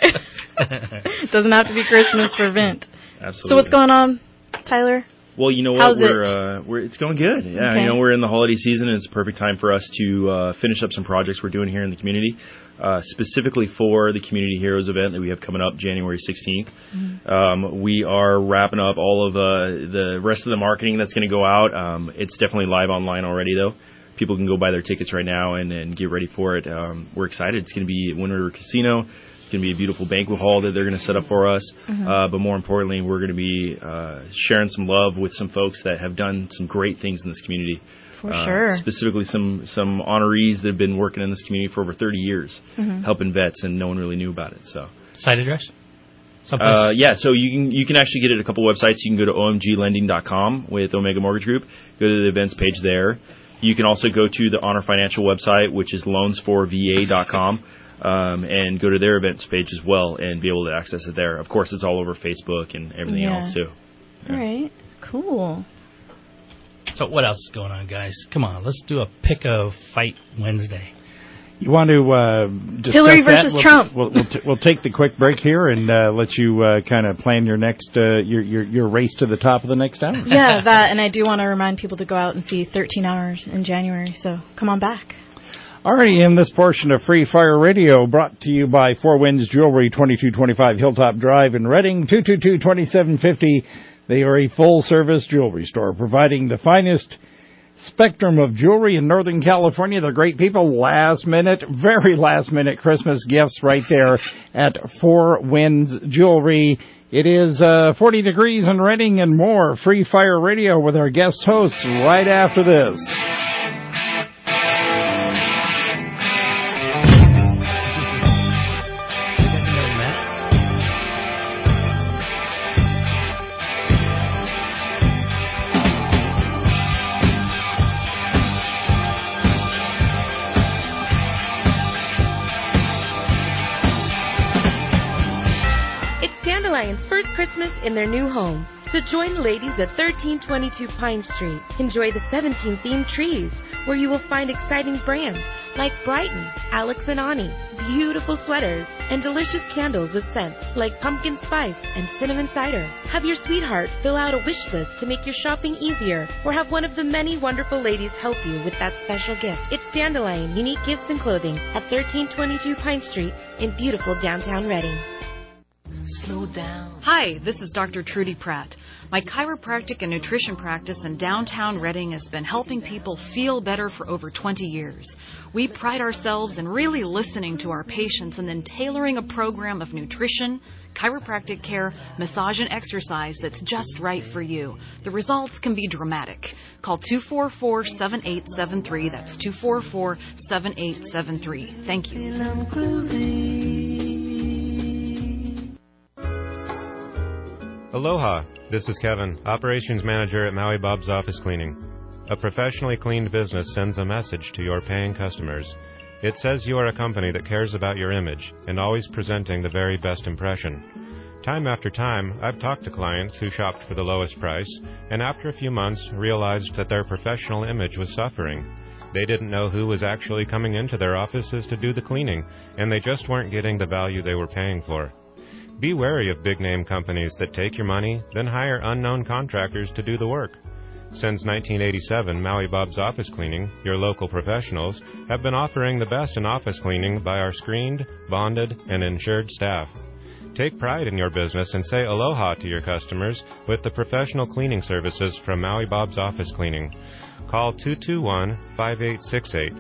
Okay. Doesn't have to be Christmas for Vint. Absolutely. So what's going on, Tyler? Well, you know what? It's going good. Yeah, okay. We're in the holiday season, and it's a perfect time for us to finish up some projects we're doing here in the community, specifically for the Community Heroes event that we have coming up January 16th. Mm-hmm. We are wrapping up all of the rest of the marketing that's going to go out. It's definitely live online already, though. People can go buy their tickets right now and get ready for it. We're excited. It's going to be at Wind River Casino. It's going to be a beautiful banquet hall that they're going to set up for us. Mm-hmm. But more importantly, we're going to be sharing some love with some folks that have done some great things in this community. For sure. Specifically some honorees that have been working in this community for over 30 years, helping vets, and no one really knew about it. So, site address? Yeah, so you can actually get it at a couple websites. You can go to omglending.com with Omega Mortgage Group. Go to the events page there. You can also go to the Honor Financial website, which is loans4va.com. And go to their events page as well and be able to access it there. Of course, it's all over Facebook and everything else, too. Yeah. All right. Cool. So what else is going on, guys? Come on, let's do a Pick a Fight Wednesday. You want to discuss Hillary versus that? Trump. We'll take the quick break here and let you kind of plan your next your race to the top of the next hour. Yeah, that, and I do want to remind people to go out and see 13 Hours in January, so come on back. Already in this portion of Free Fire Radio, brought to you by Four Winds Jewelry, 2225 Hilltop Drive in Reading, 222-2750. They are a full-service jewelry store providing the finest spectrum of jewelry in Northern California. They're great people. Very last-minute Christmas gifts right there at Four Winds Jewelry. It is 40 degrees in Reading and more. Free Fire Radio with our guest hosts right after this. First Christmas in their new home. So join the ladies at 1322 Pine Street. Enjoy the 17 themed trees, where you will find exciting brands like Brighton, Alex and Ani, beautiful sweaters, and delicious candles with scents like pumpkin spice and cinnamon cider. Have your sweetheart fill out a wish list to make your shopping easier, or have one of the many wonderful ladies help you with that special gift. It's Dandelion Unique Gifts and Clothing at 1322 Pine Street in beautiful downtown Reading. Slow down. Hi, this is Dr. Trudy Pratt. My chiropractic and nutrition practice in downtown Reading has been helping people feel better for over 20 years. We pride ourselves in really listening to our patients and then tailoring a program of nutrition, chiropractic care, massage, and exercise that's just right for you. The results can be dramatic. Call 244-7873. That's 244-7873. Thank you. Aloha, this is Kevin, Operations Manager at Maui Bob's Office Cleaning. A professionally cleaned business sends a message to your paying customers. It says you are a company that cares about your image and always presenting the very best impression. Time after time, I've talked to clients who shopped for the lowest price and after a few months realized that their professional image was suffering. They didn't know who was actually coming into their offices to do the cleaning, and they just weren't getting the value they were paying for. Be wary of big-name companies that take your money, then hire unknown contractors to do the work. Since 1987, Maui Bob's Office Cleaning, your local professionals, have been offering the best in office cleaning by our screened, bonded, and insured staff. Take pride in your business and say aloha to your customers with the professional cleaning services from Maui Bob's Office Cleaning. Call 221-5868,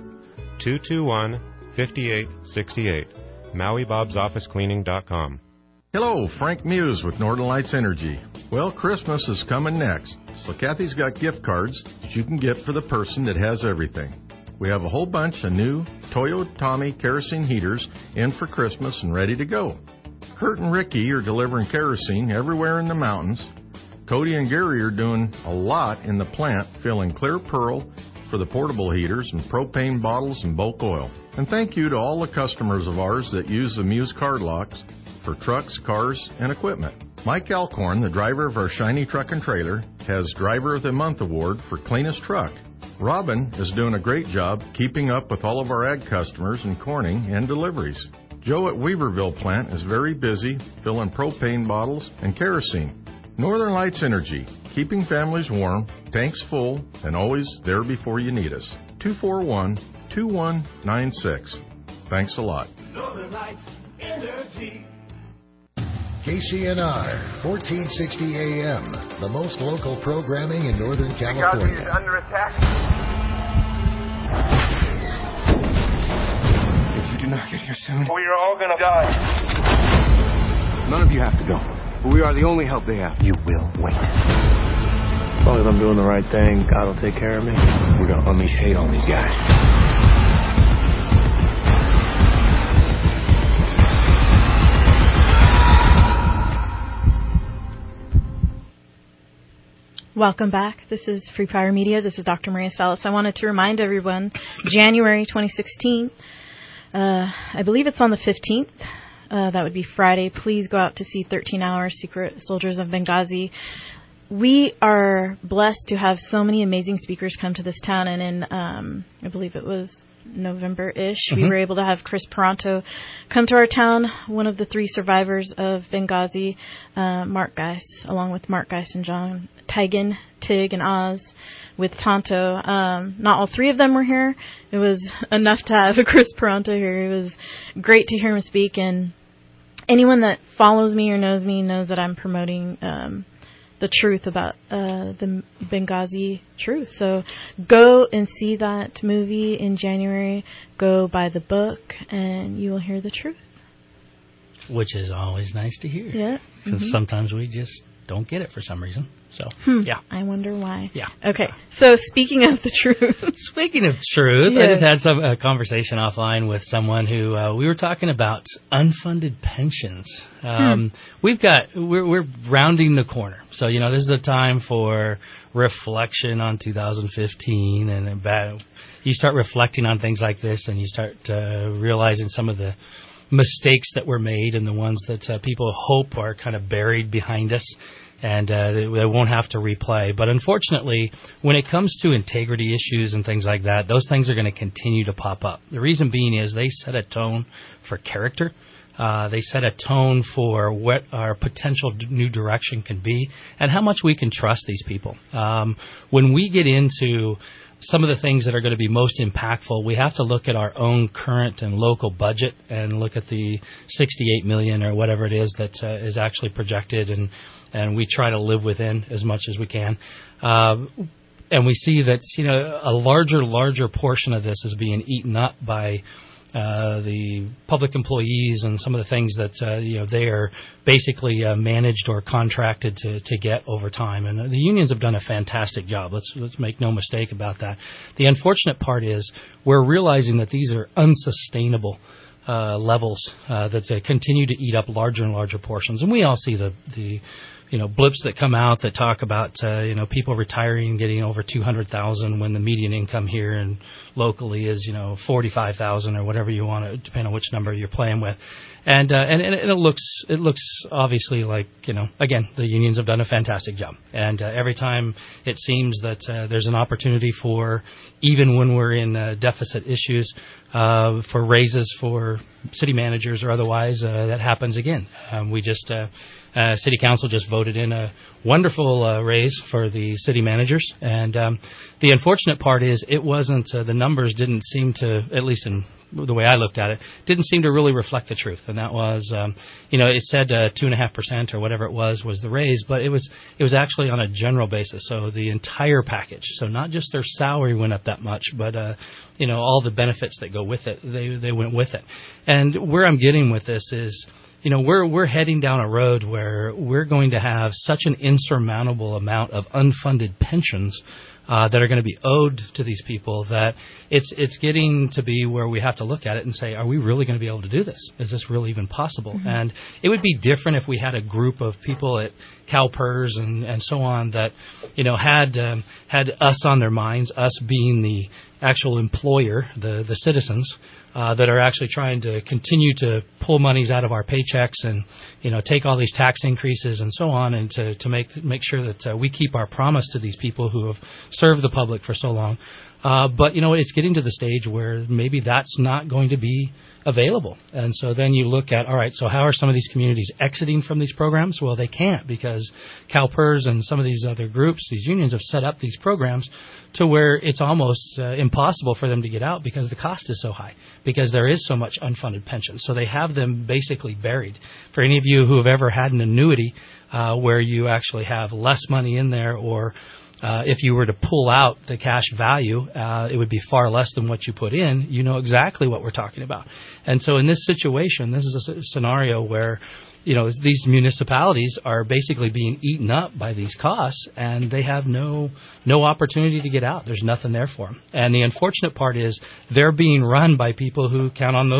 221-5868, MauiBobsOfficeCleaning.com. Hello, Frank Muse with Northern Lights Energy. Well, Christmas is coming next, so Kathy's got gift cards that you can get for the person that has everything. We have a whole bunch of new Toyo Tommy kerosene heaters in for Christmas and ready to go. Kurt and Ricky are delivering kerosene everywhere in the mountains. Cody and Gary are doing a lot in the plant, filling clear pearl for the portable heaters and propane bottles and bulk oil. And thank you to all the customers of ours that use the Muse card locks for trucks, cars, and equipment. Mike Alcorn, the driver of our shiny truck and trailer, has Driver of the Month award for cleanest truck. Robin is doing a great job keeping up with all of our ag customers in Corning and deliveries. Joe at Weaverville plant is very busy filling propane bottles and kerosene. Northern Lights Energy, keeping families warm, tanks full, and always there before you need us. 241-2196. Thanks a lot. Northern Lights Energy. KCNR, 1460 AM, the most local programming in Northern California. Is under attack. If you do not get here soon, we are all gonna die. None of you have to go. We are the only help they have. You will wait. As long as I'm doing the right thing, God will take care of me. We're gonna unleash hate on these guys. Welcome back. This is Free Fire Media. This is Dr. Maria Salas. I wanted to remind everyone, January 2016, I believe it's on the 15th. That would be Friday. Please go out to see 13 Hours, Secret Soldiers of Benghazi. We are blessed to have so many amazing speakers come to this town, and in, I believe it was November-ish, we were able to have Chris Peranto come to our town, one of the 3 survivors of Benghazi, Mark Geis, along with Mark Geis and John Tegan, Tig, and Oz with Tonto. Not all three of them were here. It was enough to have Chris Peranto here. It was great to hear him speak, and anyone that follows me or knows me knows that I'm promoting the truth about the Benghazi truth. So go and see that movie in January. Go buy the book, and you will hear the truth. Which is always nice to hear. Yeah. Because sometimes we just don't get it for some reason. So, yeah. I wonder why. Yeah. Okay. So speaking of the truth. Speaking of truth, Yes. I just had a conversation offline with someone who we were talking about unfunded pensions. We're rounding the corner. So, this is a time for reflection on 2015, and you start reflecting on things like this, and you start realizing some of the mistakes that were made and the ones that people hope are kind of buried behind us, and they won't have to replay. But unfortunately, when it comes to integrity issues and things like that, those things are going to continue to pop up. The reason being is they set a tone for character. They set a tone for what our potential new direction can be and how much we can trust these people. When we get into some of the things that are going to be most impactful, we have to look at our own current and local budget and look at the $68 million or whatever it is that is actually projected, and we try to live within as much as we can. And we see that a larger portion of this is being eaten up by the public employees and some of the things that they are basically managed or contracted to get over time. And the unions have done a fantastic job. Let's make no mistake about that. The unfortunate part is we're realizing that these are unsustainable levels that they continue to eat up larger and larger portions. And we all see the blips that come out that talk about people retiring, getting over $200,000 when the median income here and locally is $45,000 or whatever you want to, depending on which number you're playing with, and it looks obviously like again, the unions have done a fantastic job, and every time it seems that there's an opportunity for, even when we're in deficit issues, for raises for city managers or otherwise, that happens again. City Council just voted in a wonderful raise for the city managers, and the unfortunate part is it wasn't, the numbers didn't seem to, at least in the way I looked at it, didn't seem to really reflect the truth. And that was, it said 2.5% or whatever it was the raise, but it was actually on a general basis. So the entire package. So not just their salary went up that much, but all the benefits that go with it, they went with it. And where I'm getting with this is, we're heading down a road where we're going to have such an insurmountable amount of unfunded pensions that are going to be owed to these people that it's getting to be where we have to look at it and say, are we really going to be able to do this? Is this really even possible? Mm-hmm. And it would be different if we had a group of people at CalPERS and so on that had us on their minds, us being the actual employer, the citizens, that are actually trying to continue to pull monies out of our paychecks and take all these tax increases and so on, and to make sure that we keep our promise to these people who have served the public for so long. But it's getting to the stage where maybe that's not going to be available. And so then you look at, all right, so how are some of these communities exiting from these programs? Well, they can't, because CalPERS and some of these other groups, these unions, have set up these programs to where it's almost impossible for them to get out because the cost is so high, because there is so much unfunded pension. So they have them basically buried. For any of you who have ever had an annuity where you actually have less money in there, or if you were to pull out the cash value, it would be far less than what you put in. You know exactly what we're talking about. And so in this situation, this is a scenario where these municipalities are basically being eaten up by these costs, and they have no opportunity to get out. There's nothing there for them. And the unfortunate part is they're being run by people who count on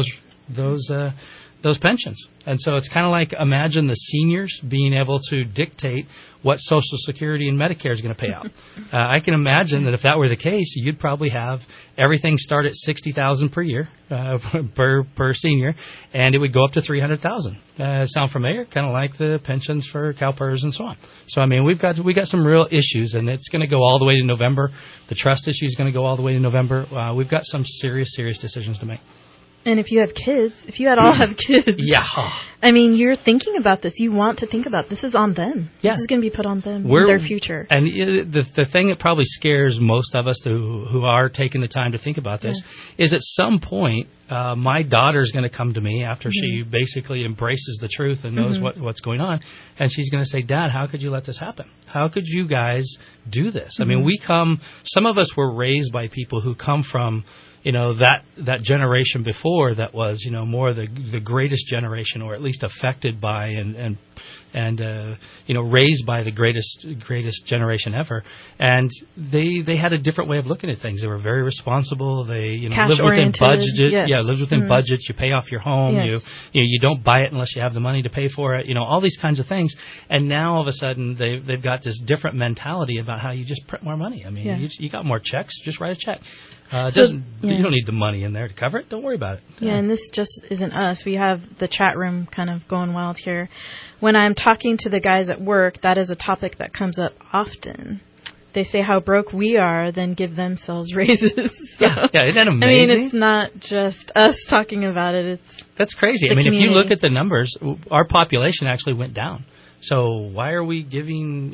those pensions. And so it's kind of like, imagine the seniors being able to dictate what Social Security and Medicare is going to pay out. I can imagine that if that were the case, you'd probably have everything start at $60,000 per year per senior, and it would go up to $300,000. Sound familiar? Kind of like the pensions for CalPERS and so on. So I mean, we got some real issues, and it's going to go all the way to November. The trust issue is going to go all the way to November. We've got some serious decisions to make. And if you have kids, if you at all have kids, yeah, I mean, you're thinking about this. You want to think about this. Is on them. Yeah. This is going to be put on them, their future. And the thing that probably scares most of us who are taking the time to think about this is at some point, my daughter's going to come to me after she basically embraces the truth and knows what's going on, and she's going to say, Dad, how could you let this happen? How could you guys do this? I mean, some of us were raised by people who come from, that generation before that was, more the greatest generation, or at least affected by and raised by the greatest generation ever. And they had a different way of looking at things. They were very responsible. They lived within budget. Lived within budgets. You pay off your home. Yes. You don't buy it unless you have the money to pay for it. All these kinds of things. And now all of a sudden they've got this different mentality about how you just print more money. I mean, you got more checks. Just write a check. You don't need the money in there to cover it. Don't worry about it. Yeah, and this just isn't us. We have the chat room kind of going wild here. When I'm talking to the guys at work, that is a topic that comes up often. They say how broke we are, then give themselves raises. Yeah, isn't that amazing? I mean, it's not just us talking about it. That's crazy. I mean, if you look at the numbers, our population actually went down. So why are we giving,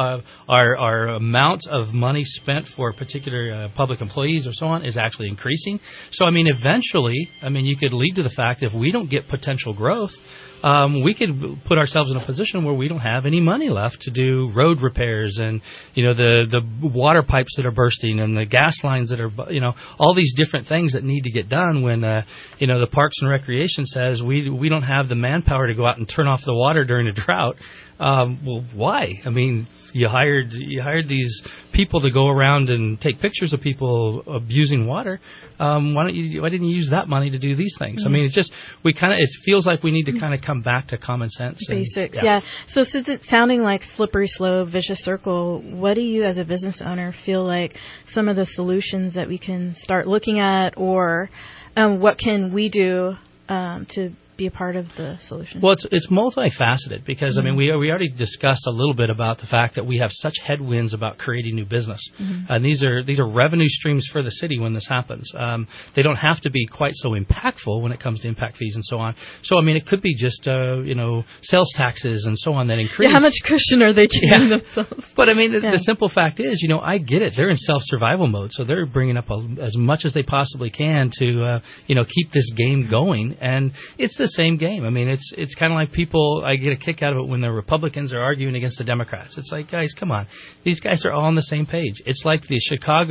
our amount of money spent for particular public employees or so on is actually increasing? So, I mean, eventually, you could lead to the fact if we don't get potential growth, we could put ourselves in a position where we don't have any money left to do road repairs and, the water pipes that are bursting and the gas lines that are, all these different things that need to get done when, the Parks and Recreation says we don't have the manpower to go out and turn off the water during a drought. Well, why? I mean, you hired these people to go around and take pictures of people abusing water. Why didn't you use that money to do these things? I mean, it feels like we need to kind of come back to common sense. Basics, yeah. So since it's sounding like slippery slope, vicious circle, what do you as a business owner feel like some of the solutions that we can start looking at, or what can we do to be a part of the solution? Well, it's multifaceted because, we already discussed a little bit about the fact that we have such headwinds about creating new business. And these are revenue streams for the city when this happens. They don't have to be quite so impactful when it comes to impact fees and so on. So, it could be just, sales taxes and so on that increase. Yeah, how much cushion are they giving themselves? But, the simple fact is, I get it. They're in self-survival mode, so they're bringing up as much as they possibly can to, keep this game going. And it's the same game. It's kind of like people, I get a kick out of it when the Republicans are arguing against the Democrats. It's like, guys, come on. These guys are all on the same page. It's like the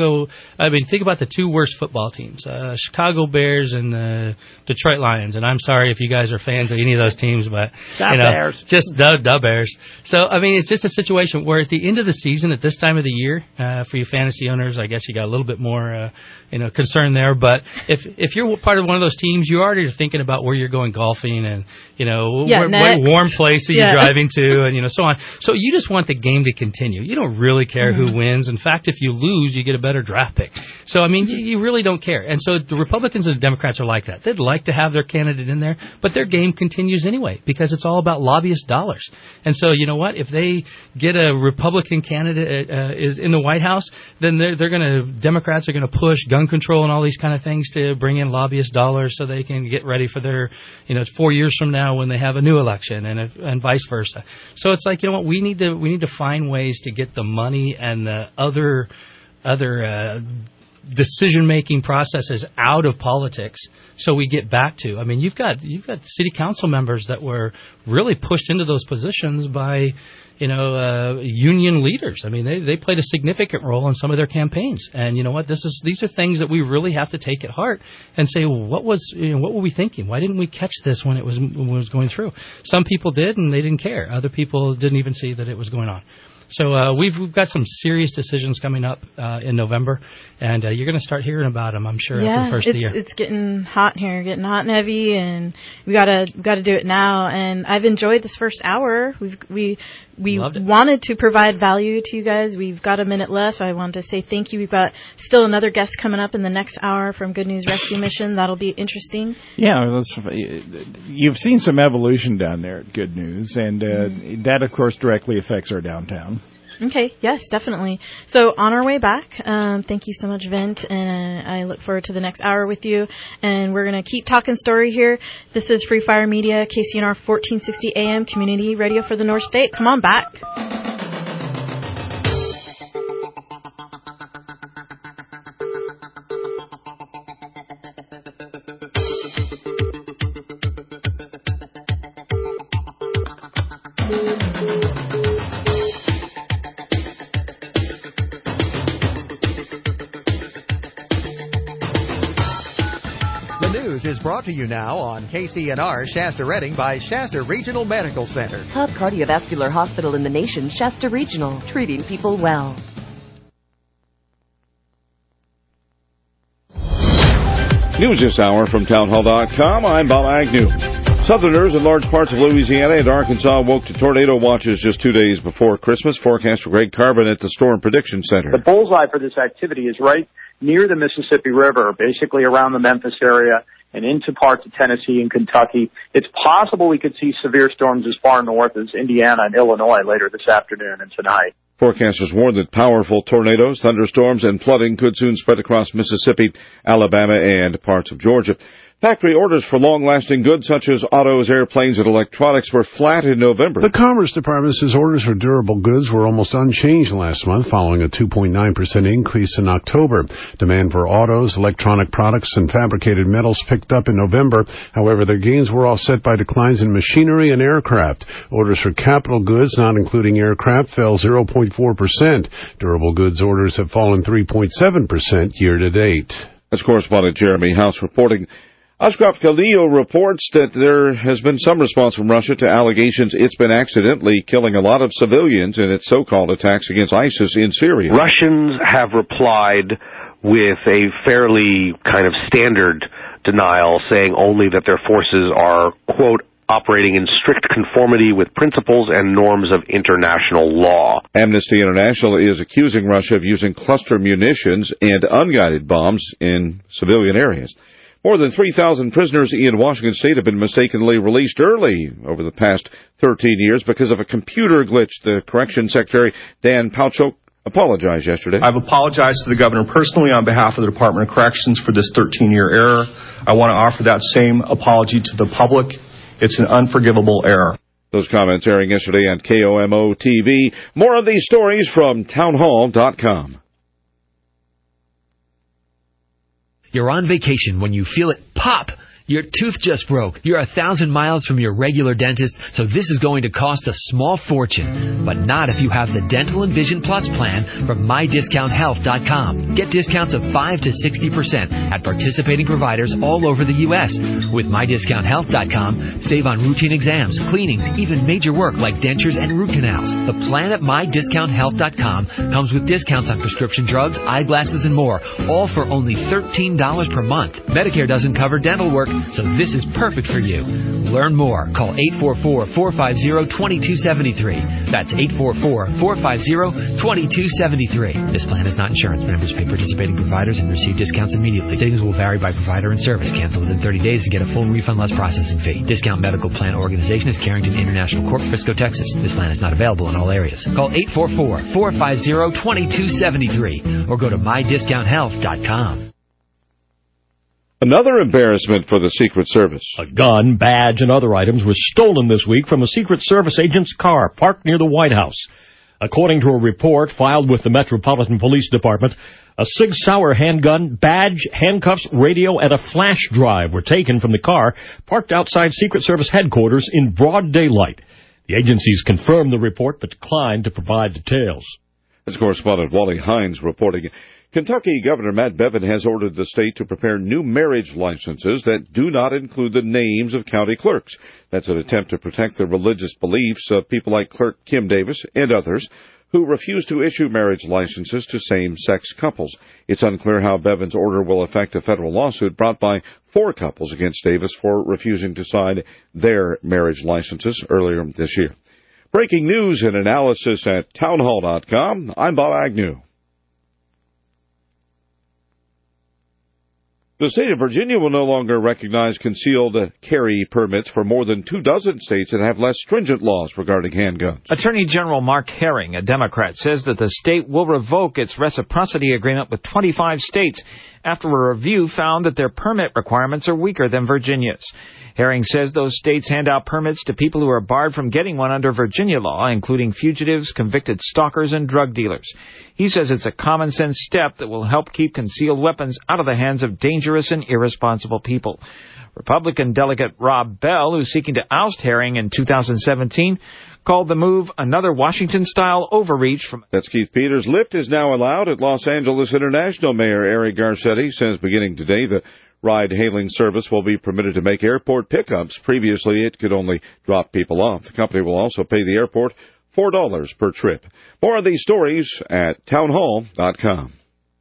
think about the two worst football teams, Chicago Bears and the Detroit Lions. And I'm sorry if you guys are fans of any of those teams, but, Bears. Just the Bears. So, it's just a situation where at the end of the season, at this time of the year, for you fantasy owners, I guess you got a little bit more, concern there. But if you're part of one of those teams, you already are thinking about where you're going golfing and, what warm place are you driving to and, so on. So you just want the game to continue. You don't really care who wins. In fact, if you lose, you get a better draft pick. So, you really don't care. And so the Republicans and the Democrats are like that. They'd like to have their candidate in there, but their game continues anyway because it's all about lobbyist dollars. And so, you know what? If they get a Republican candidate is in the White House, then Democrats are going to push gun control and all these kind of things to bring in lobbyist dollars so they can get ready for their, 4 years from now when they have a new election and vice versa. So it's like, what? We need to find ways to get the money and the other decision-making processes out of politics so we get back to, you've got city council members that were really pushed into those positions by, union leaders. They played a significant role in some of their campaigns. And you know what? These are things that we really have to take at heart and say, well, what were we thinking? Why didn't we catch this when it was going through? Some people did, and they didn't care. Other people didn't even see that it was going on. So we've got some serious decisions coming up in November, and you're going to start hearing about them, I'm sure, after the first of the year. It's getting hot here, getting hot and heavy, and we gotta do it now. And I've enjoyed this first hour. We wanted to provide value to you guys. We've got a minute left. I wanted to say thank you. We've got still another guest coming up in the next hour from Good News Rescue Mission. That'll be interesting. Yeah, you've seen some evolution down there at Good News, and that, of course, directly affects our downtown. Okay, yes, definitely. So on our way back, thank you so much, Vint, and I look forward to the next hour with you. And we're going to keep talking story here. This is Free Fire Media, KCNR 1460 AM, community radio for the North State. Come on back. Is brought to you now on KCNR Shasta Redding by Shasta Regional Medical Center. Top cardiovascular hospital in the nation, Shasta Regional, treating people well. News this hour from townhall.com. I'm Bob Agnew. Southerners in large parts of Louisiana and Arkansas woke to tornado watches just 2 days before Christmas. Forecaster Greg Carbon at the Storm Prediction Center. The bullseye for this activity is right near the Mississippi River, basically around the Memphis area and into parts of Tennessee and Kentucky. It's possible we could see severe storms as far north as Indiana and Illinois later this afternoon and tonight. Forecasters warn that powerful tornadoes, thunderstorms, and flooding could soon spread across Mississippi, Alabama, and parts of Georgia. Factory orders for long-lasting goods such as autos, airplanes, and electronics were flat in November. The Commerce Department says orders for durable goods were almost unchanged last month, following a 2.9% increase in October. Demand for autos, electronic products, and fabricated metals picked up in November. However, their gains were offset by declines in machinery and aircraft. Orders for capital goods, not including aircraft, fell 0.4%. Durable goods orders have fallen 3.7% year-to-date. That's correspondent Jeremy House reporting. Ashraf Khalil reports that there has been some response from Russia to allegations it's been accidentally killing a lot of civilians in its so-called attacks against ISIS in Syria. Russians have replied with a fairly kind of standard denial, saying only that their forces are, quote, operating in strict conformity with principles and norms of international law. Amnesty International is accusing Russia of using cluster munitions and unguided bombs in civilian areas. More than 3,000 prisoners in Washington State have been mistakenly released early over the past 13 years because of a computer glitch. The Corrections Secretary, Dan Palchuk, apologized yesterday. I've apologized to the governor personally on behalf of the Department of Corrections for this 13-year error. I want to offer that same apology to the public. It's an unforgivable error. Those comments airing yesterday on KOMO TV. More of these stories from townhall.com. You're on vacation when you feel it pop. Your tooth just broke. You're 1,000 miles from your regular dentist, so this is going to cost a small fortune. But not if you have the Dental and Vision Plus plan from MyDiscountHealth.com. Get discounts of 5 to 60% at participating providers all over the U.S. With MyDiscountHealth.com, save on routine exams, cleanings, even major work like dentures and root canals. The plan at MyDiscountHealth.com comes with discounts on prescription drugs, eyeglasses, and more, all for only $13 per month. Medicare doesn't cover dental work, so this is perfect for you. Learn more. Call 844-450-2273. That's 844-450-2273. This plan is not insurance. Members pay participating providers and receive discounts immediately. Savings will vary by provider and service. Cancel within 30 days and get a full refund less processing fee. Discount Medical Plan Organization is Carrington International Corp., Frisco, Texas. This plan is not available in all areas. Call 844-450-2273 or go to MyDiscountHealth.com. Another embarrassment for the Secret Service. A gun, badge, and other items were stolen this week from a Secret Service agent's car parked near the White House. According to a report filed with the Metropolitan Police Department, a Sig Sauer handgun, badge, handcuffs, radio, and a flash drive were taken from the car parked outside Secret Service headquarters in broad daylight. The agencies confirmed the report but declined to provide details. As correspondent Wally Hines reporting, Kentucky Governor Matt Bevin has ordered the state to prepare new marriage licenses that do not include the names of county clerks. That's an attempt to protect the religious beliefs of people like Clerk Kim Davis and others who refuse to issue marriage licenses to same-sex couples. It's unclear how Bevin's order will affect a federal lawsuit brought by 4 couples against Davis for refusing to sign their marriage licenses earlier this year. Breaking news and analysis at townhall.com. I'm Bob Agnew. The state of Virginia will no longer recognize concealed carry permits for more than 24 states that have less stringent laws regarding handguns. Attorney General Mark Herring, a Democrat, says that the state will revoke its reciprocity agreement with 25 states after a review found that their permit requirements are weaker than Virginia's. Herring says those states hand out permits to people who are barred from getting one under Virginia law, including fugitives, convicted stalkers, and drug dealers. He says it's a common-sense step that will help keep concealed weapons out of the hands of dangerous and irresponsible people. Republican Delegate Rob Bell, who's seeking to oust Herring in 2017, called the move another Washington-style overreach. That's Keith Peters. Lyft is now allowed at Los Angeles International. Mayor Eric Garcetti says beginning today the ride-hailing service will be permitted to make airport pickups. Previously, it could only drop people off. The company will also pay the airport $4 per trip. More of these stories at townhall.com.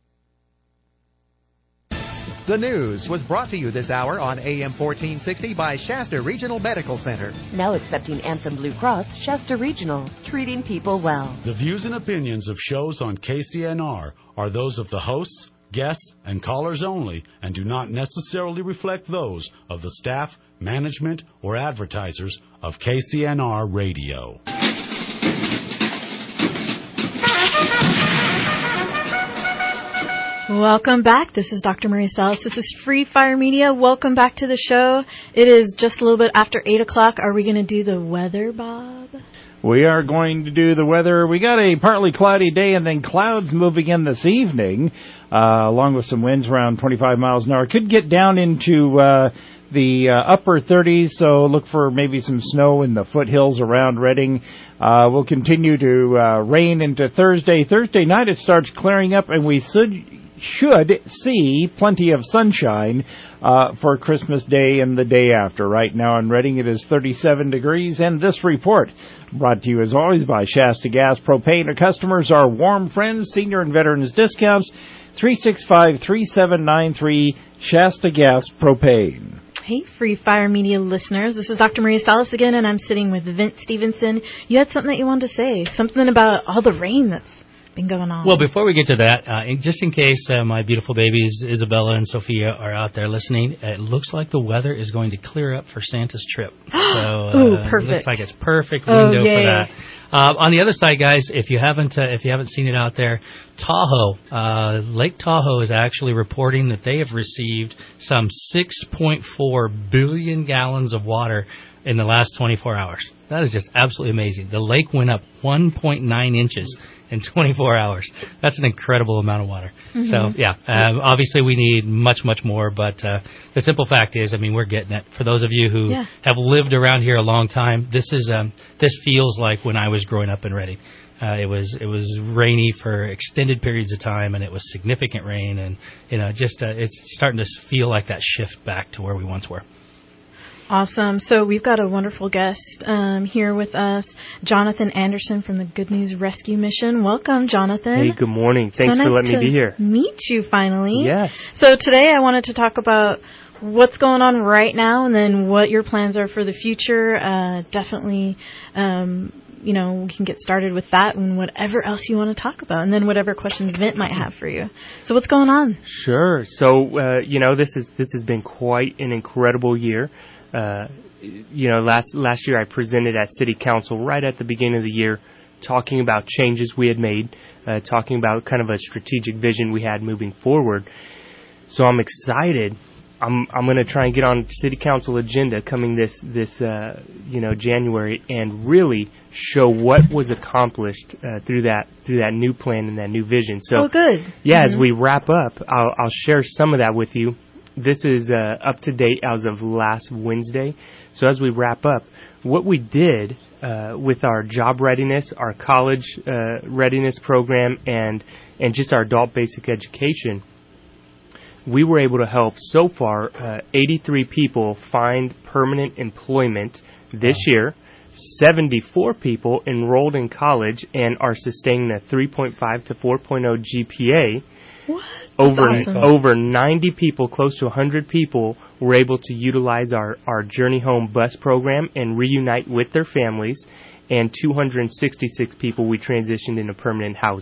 The news was brought to you this hour on AM 1460 by Shasta Regional Medical Center. Now accepting Anthem Blue Cross, Shasta Regional, treating people well. The views and opinions of shows on KCNR are those of the hosts, guests, and callers only, and do not necessarily reflect those of the staff, management, or advertisers of KCNR Radio. Welcome back. This is Dr. Maria Salas. This is Free Fire Media. Welcome back to the show. It is just a little bit after 8 o'clock. Are we going to do the weather, Bob? We are going to do the weather. We got a partly cloudy day and then clouds moving in this evening, along with some winds around 25 miles an hour. Could get down into the upper 30s, so look for maybe some snow in the foothills around Redding. We'll continue to rain into Thursday. Thursday night it starts clearing up, and we should see plenty of sunshine for Christmas Day and the day after. Right now in Redding it is 37 degrees, and this report brought to you as always by Shasta Gas Propane. Our customers are warm friends, senior and veterans discounts, 365-3793, Shasta Gas Propane. Hey, Free Fire Media listeners. This is Dr. Maria Salas again, and I'm sitting with Vince Stevenson. You had something that you wanted to say, something about all the rain that's been going on. Well, before we get to that, just in case my beautiful babies Isabella and Sophia are out there listening, it looks like the weather is going to clear up for Santa's trip. So Ooh, perfect. It looks like it's perfect window for yay. that. On the other side, guys, if you haven't seen it out there, Tahoe, Lake Tahoe is actually reporting that they have received some 6.4 billion gallons of water in the last 24 hours. That is just absolutely amazing. The lake went up 1.9 inches in 24 hours. That's an incredible amount of water. Mm-hmm. So, yeah, obviously we need much, much more, but the simple fact is, I mean, we're getting it. For those of you who have lived around here a long time, this feels like when I was growing up in Redding. It was rainy for extended periods of time, and it was significant rain, and it's starting to feel like that shift back to where we once were. Awesome. So we've got a wonderful guest here with us, Jonathan Anderson from the Good News Rescue Mission. Welcome, Jonathan. Hey, good morning. Thanks for letting me be here. Meet you finally. Yes. So today I wanted to talk about what's going on right now, and then what your plans are for the future. Definitely, we can get started with that and whatever else you want to talk about, and then whatever questions Vint might have for you. So what's going on? Sure. So, this has been quite an incredible year. Last year I presented at City Council right at the beginning of the year, talking about changes we had made, talking about kind of a strategic vision we had moving forward. So I'm excited. I'm going to try and get on City Council agenda coming this January, and really show what was accomplished through that new plan and that new vision. So, good. Yeah, As we wrap up, I'll share some of that with you. This is up to date as of last Wednesday. So as we wrap up, what we did with our job readiness, our college readiness program, and just our adult basic education, we were able to help so far 83 people find permanent employment this year. 74 people enrolled in college and are sustaining a 3.5 to 4.0 GPA. What? Over 90 people, close to 100 people, were able to utilize our Journey Home bus program and reunite with their families, and 266 people we transitioned into permanent housing.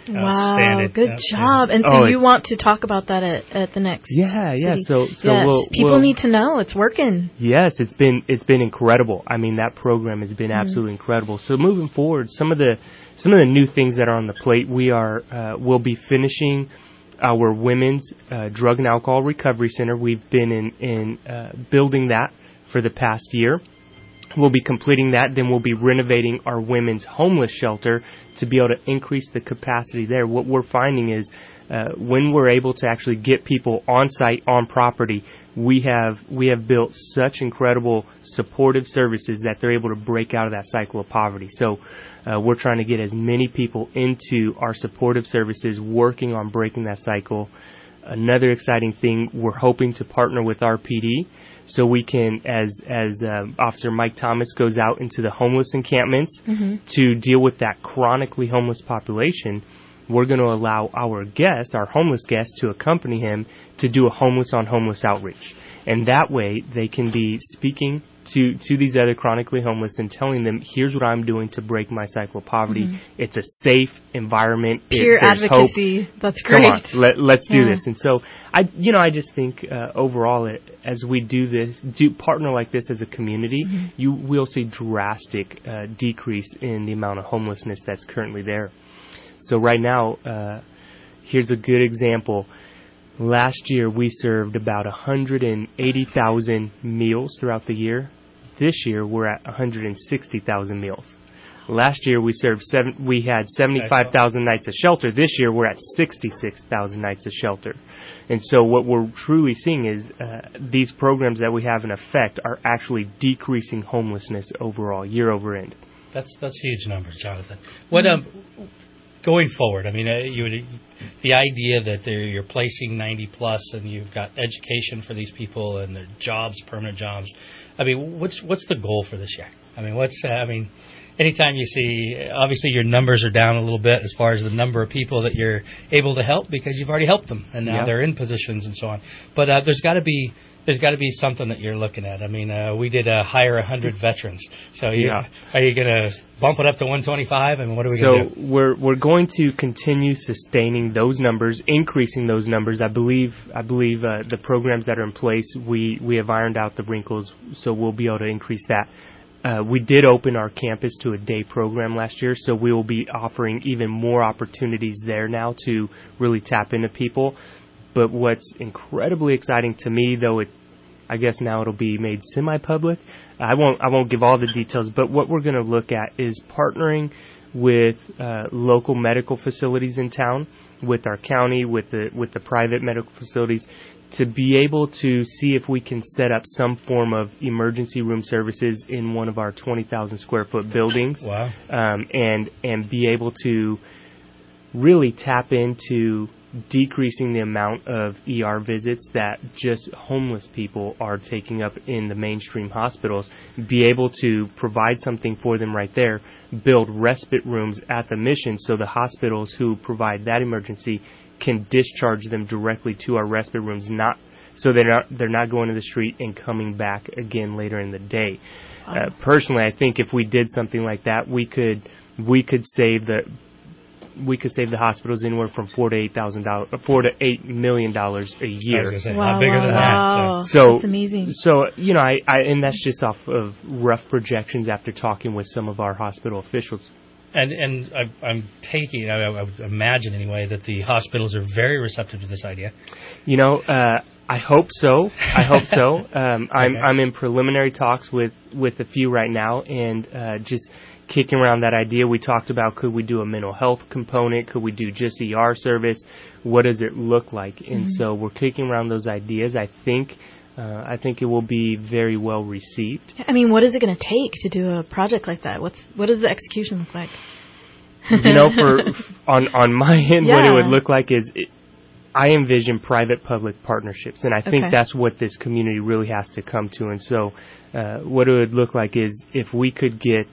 Wow, Outstanding. good job. And so you want to talk about that at the next city. So people need to know it's working. Yes, it's been incredible. I mean, that program has been absolutely incredible. So moving forward, some of the new things that are on the plate, we'll be finishing our women's drug and alcohol recovery center. We've been in building that for the past year. We'll be completing that. Then we'll be renovating our women's homeless shelter to be able to increase the capacity there. What we're finding is when we're able to actually get people on site, on property, we have built such incredible supportive services that they're able to break out of that cycle of poverty. So we're trying to get as many people into our supportive services, working on breaking that cycle. Another exciting thing, we're hoping to partner with RPD so we can, as Officer Mike Thomas goes out into the homeless encampments to deal with that chronically homeless population, we're going to allow our guests, our homeless guests, to accompany him to do a homeless on homeless outreach. And that way they can be speaking to these other chronically homeless and telling them, here's what I'm doing to break my cycle of poverty. It's a safe environment. Pure advocacy. Hope. That's great. Come on, let's do this. And so I just think overall, as we do partner like this as a community, you will see drastic decrease in the amount of homelessness that's currently there. So right now, here's a good example. Last year, we served about 180,000 meals throughout the year. This year, we're at 160,000 meals. Last year, we had 75,000 nights of shelter. This year, we're at 66,000 nights of shelter. And so what we're truly seeing is these programs that we have in effect are actually decreasing homelessness overall, year over end. That's huge numbers, Jonathan. What going forward, I mean, the idea that you're placing 90 plus and you've got education for these people and their jobs, permanent jobs. I mean, what's the goal for this year? I mean, anytime you see, obviously your numbers are down a little bit as far as the number of people that you're able to help because you've already helped them and now they're in positions and so on. But there's got to be something that you're looking at. I mean, we did hire 100 veterans. So are you going to bump it up to 125? I mean, what are we going to do? So we're going to continue sustaining those numbers, increasing those numbers. I believe the programs that are in place, we have ironed out the wrinkles, so we'll be able to increase that. We did open our campus to a day program last year, so we will be offering even more opportunities there now to really tap into people. But what's incredibly exciting to me, though, I guess now it'll be made semi-public. I won't give all the details, but what we're going to look at is partnering with local medical facilities in town, with our county, with the private medical facilities, to be able to see if we can set up some form of emergency room services in one of our 20,000 square foot buildings. Wow. And be able to really tap into decreasing the amount of ER visits that just homeless people are taking up in the mainstream hospitals, be able to provide something for them right there, build respite rooms at the mission so the hospitals who provide that emergency can discharge them directly to our respite rooms, so they're not going to the street and coming back again later in the day. Personally, I think if we did something like that, we could save the hospitals anywhere from $4 to $8 million a year. I was going to say, not bigger than that. So that's amazing. So and that's just off of rough projections after talking with some of our hospital officials. And I'm taking, I would imagine anyway, that the hospitals are very receptive to this idea. I hope so. I'm in preliminary talks with a few right now, and just kicking around that idea. We talked about, could we do a mental health component? Could we do just ER service? What does it look like? And so we're kicking around those ideas. I think it will be very well received. I mean, what is it going to take to do a project like that? What does the execution look like? On my end, what it would look like is I envision private-public partnerships, and I think that's what this community really has to come to. And so what it would look like is if we could get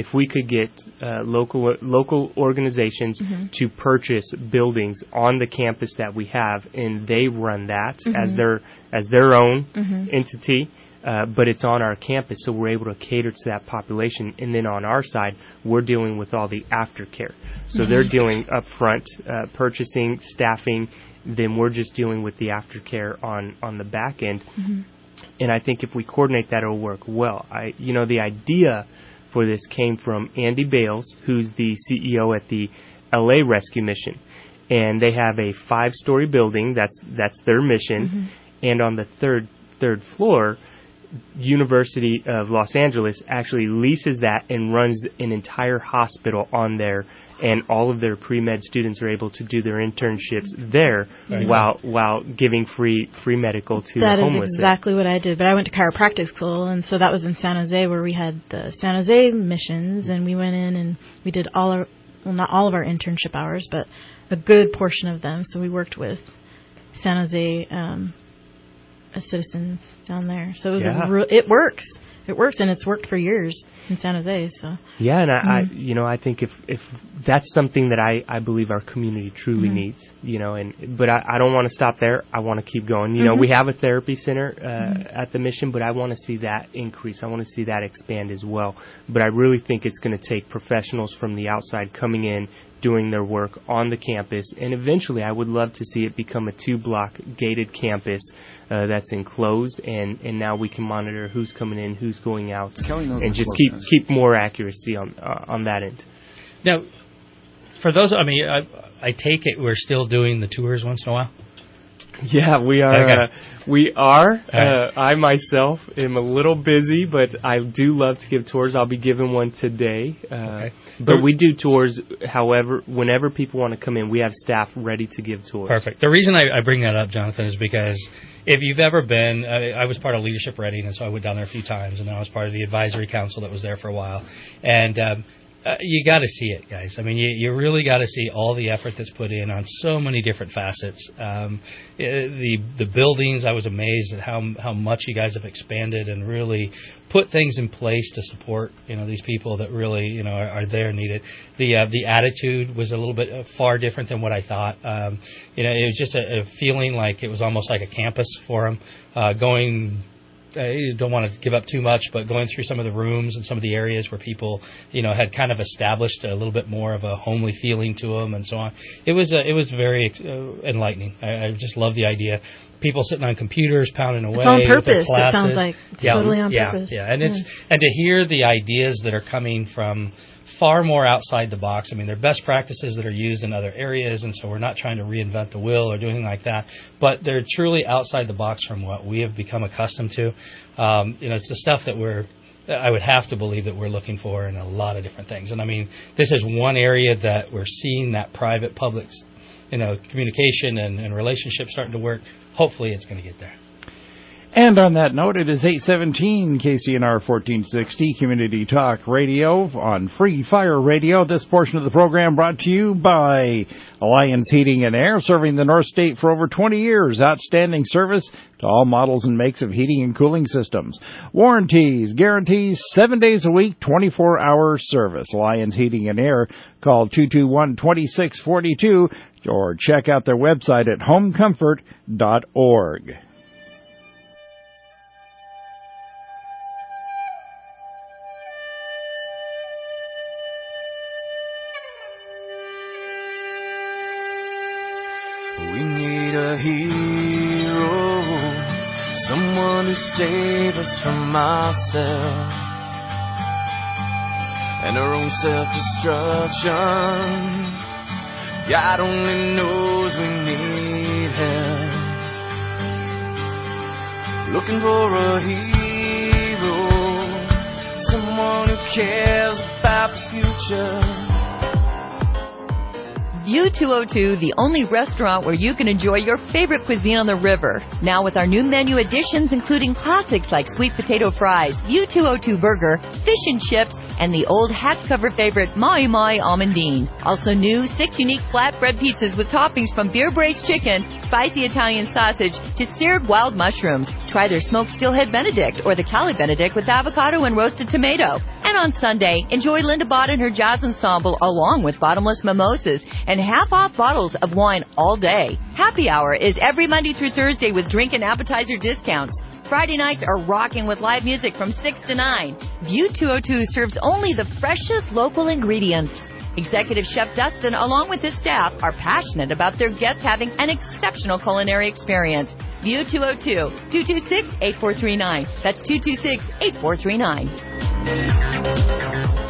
local organizations to purchase buildings on the campus that we have, and they run that as their own entity, but it's on our campus, so we're able to cater to that population. And then on our side, we're dealing with all the aftercare. So they're doing upfront purchasing, staffing, then we're just dealing with the aftercare on the back end. And I think if we coordinate that, it'll work well. The idea for this came from Andy Bales, who's the CEO at the LA Rescue Mission. And they have a 5-story building. That's their mission. And on the third floor, University of Los Angeles actually leases that and runs an entire hospital on there, and all of their pre-med students are able to do their internships there while giving free medical to the homeless. That is exactly what I did, but I went to chiropractic school, and so that was in San Jose, where we had the San Jose missions, and we went in and we did not all of our internship hours, but a good portion of them. So we worked with San Jose citizens down there. So it was it works. It works, and it's worked for years in San Jose. So yeah, and I think if that's something that I believe our community truly needs, but I don't want to stop there. I want to keep going. We have a therapy center at the mission, but I want to see that increase. I want to see that expand as well. But I really think it's going to take professionals from the outside coming in, doing their work on the campus, and eventually I would love to see it become a 2-block gated campus that's enclosed, and now we can monitor who's coming in, who's going out, and just keep more accuracy on that end. Now, for those, I take it we're still doing the tours once in a while? Yeah, we are. We are. I myself am a little busy, but I do love to give tours. I'll be giving one today. But we do tours, however, whenever people want to come in, we have staff ready to give tours. Perfect. The reason I bring that up, Jonathan, is because if you've ever been, I was part of Leadership Reading, and so I went down there a few times, and I was part of the advisory council that was there for a while. And you got to see it, guys. You really got to see all the effort that's put in on so many different facets. The buildings, I was amazed at how much you guys have expanded and really put things in place to support these people that really are there needed. The attitude was a little bit far different than what I thought. It was just a feeling like it was almost like a campus for them. I don't want to give up too much, but going through some of the rooms and some of the areas where people, had kind of established a little bit more of a homely feeling to them and so on. It was very enlightening. I just love the idea. People sitting on computers, pounding away. It's on purpose. With their classes. It sounds like totally on purpose. Yeah, and and to hear the ideas that are coming from far more outside the box. They're best practices that are used in other areas, and so we're not trying to reinvent the wheel or do anything like that, but they're truly outside the box from what we have become accustomed to. It's the stuff that I would have to believe that we're looking for in a lot of different things. And this is one area that we're seeing that private-public, communication and relationships starting to work. Hopefully it's going to get there. And on that note, it is 8:17 KCNR 1460 Community Talk Radio on Free Fire Radio. This portion of the program brought to you by Alliance Heating and Air, serving the North State for over 20 years. Outstanding service to all models and makes of heating and cooling systems. Warranties, guarantees, 7 days a week, 24-hour service. Alliance Heating and Air. Call 221-2642 or check out their website at homecomfort.org. Hero, someone who save us from ourselves and our own self-destruction. God only knows we need help. Looking for a hero, someone who cares about the future. View 202, the only restaurant where you can enjoy your favorite cuisine on the river. Now with our new menu additions, including classics like sweet potato fries, View 202 burger, fish and chips, and the old hatch cover favorite, Mai Mai Almondine. Also new, 6 unique flatbread pizzas with toppings from beer braised chicken, spicy Italian sausage, to seared wild mushrooms. Try their smoked steelhead Benedict or the Cali Benedict with avocado and roasted tomato. And on Sunday, enjoy Linda Bott and her jazz ensemble along with bottomless mimosas and half-off bottles of wine all day. Happy hour is every Monday through Thursday with drink and appetizer discounts. Friday nights are rocking with live music from 6 to 9. View 202 serves only the freshest local ingredients. Executive Chef Dustin, along with his staff, are passionate about their guests having an exceptional culinary experience. View 202, 226-8439. That's 226-8439.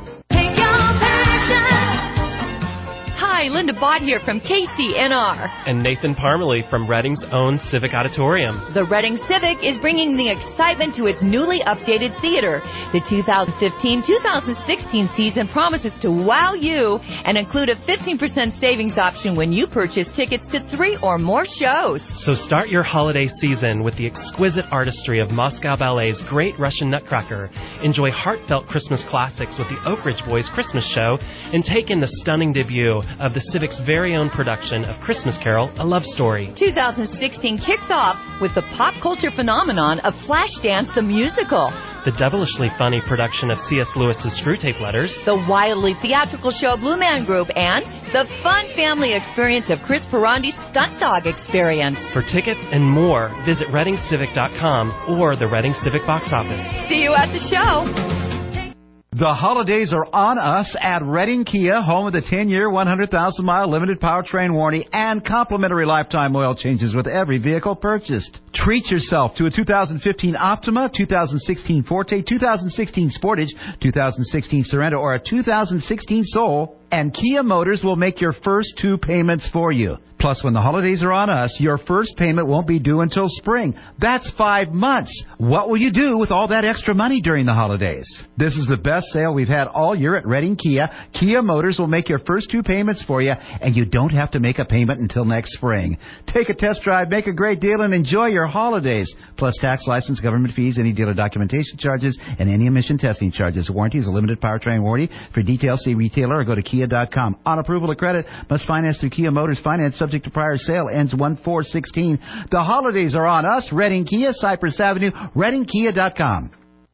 Hi, Linda Bott here from KCNR. And Nathan Parmalee from Reading's own Civic Auditorium. The Reading Civic is bringing the excitement to its newly updated theater. The 2015-2016 season promises to wow you and include a 15% savings option when you purchase tickets to 3 or more shows. So start your holiday season with the exquisite artistry of Moscow Ballet's Great Russian Nutcracker. Enjoy heartfelt Christmas classics with the Oak Ridge Boys Christmas Show, and take in the stunning debut of the Civic's very own production of Christmas Carol, A Love Story. 2016 kicks off with the pop culture phenomenon of Flashdance the Musical. The devilishly funny production of C.S. Lewis's Screwtape Letters. The wildly theatrical show Blue Man Group, and the fun family experience of Chris Perandi's Stunt Dog Experience. For tickets and more, visit ReadingCivic.com or the Reading Civic box office. See you at the show. The holidays are on us at Reading Kia, home of the 10-year, 100,000-mile limited powertrain warranty and complimentary lifetime oil changes with every vehicle purchased. Treat yourself to a 2015 Optima, 2016 Forte, 2016 Sportage, 2016 Sorento, or a 2016 Soul, and Kia Motors will make your first 2 payments for you. Plus, when the holidays are on us, your first payment won't be due until spring. That's 5 months. What will you do with all that extra money during the holidays? This is the best sale we've had all year at Reading Kia. Kia Motors will make your first 2 payments for you, and you don't have to make a payment until next spring. Take a test drive, make a great deal, and enjoy your holidays. Plus tax, license, government fees, any dealer documentation charges, and any emission testing charges. Warranty is a limited powertrain warranty. For details, see retailer or go to Kia.com. On approval of credit, must finance through Kia Motors. Finance subject to prior sale, ends 1/4/16. The holidays are on us. Reading Kia, Cypress Avenue, ReadingKia.com.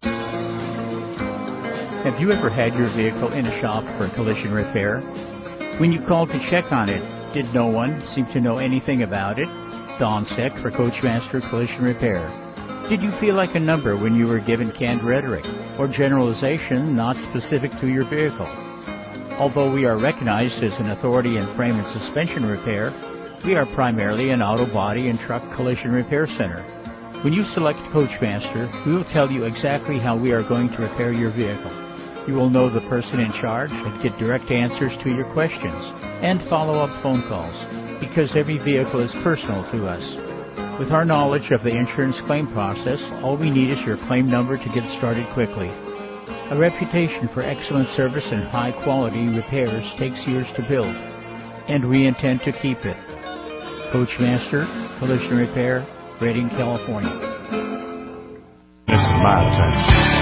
Have you ever had your vehicle in a shop for collision repair? When you called to check on it, did no one seem to know anything about it? Don Steck for Coachmaster Collision Repair. Did you feel like a number when you were given canned rhetoric or generalization not specific to your vehicle? Although we are recognized as an authority in frame and suspension repair, we are primarily an auto body and truck collision repair center. When you select Coachmaster, we will tell you exactly how we are going to repair your vehicle. You will know the person in charge and get direct answers to your questions and follow-up phone calls, because every vehicle is personal to us. With our knowledge of the insurance claim process, all we need is your claim number to get started quickly. A reputation for excellent service and high-quality repairs takes years to build, and we intend to keep it. Coachmaster Collision Repair, Reading, California. This is my turn.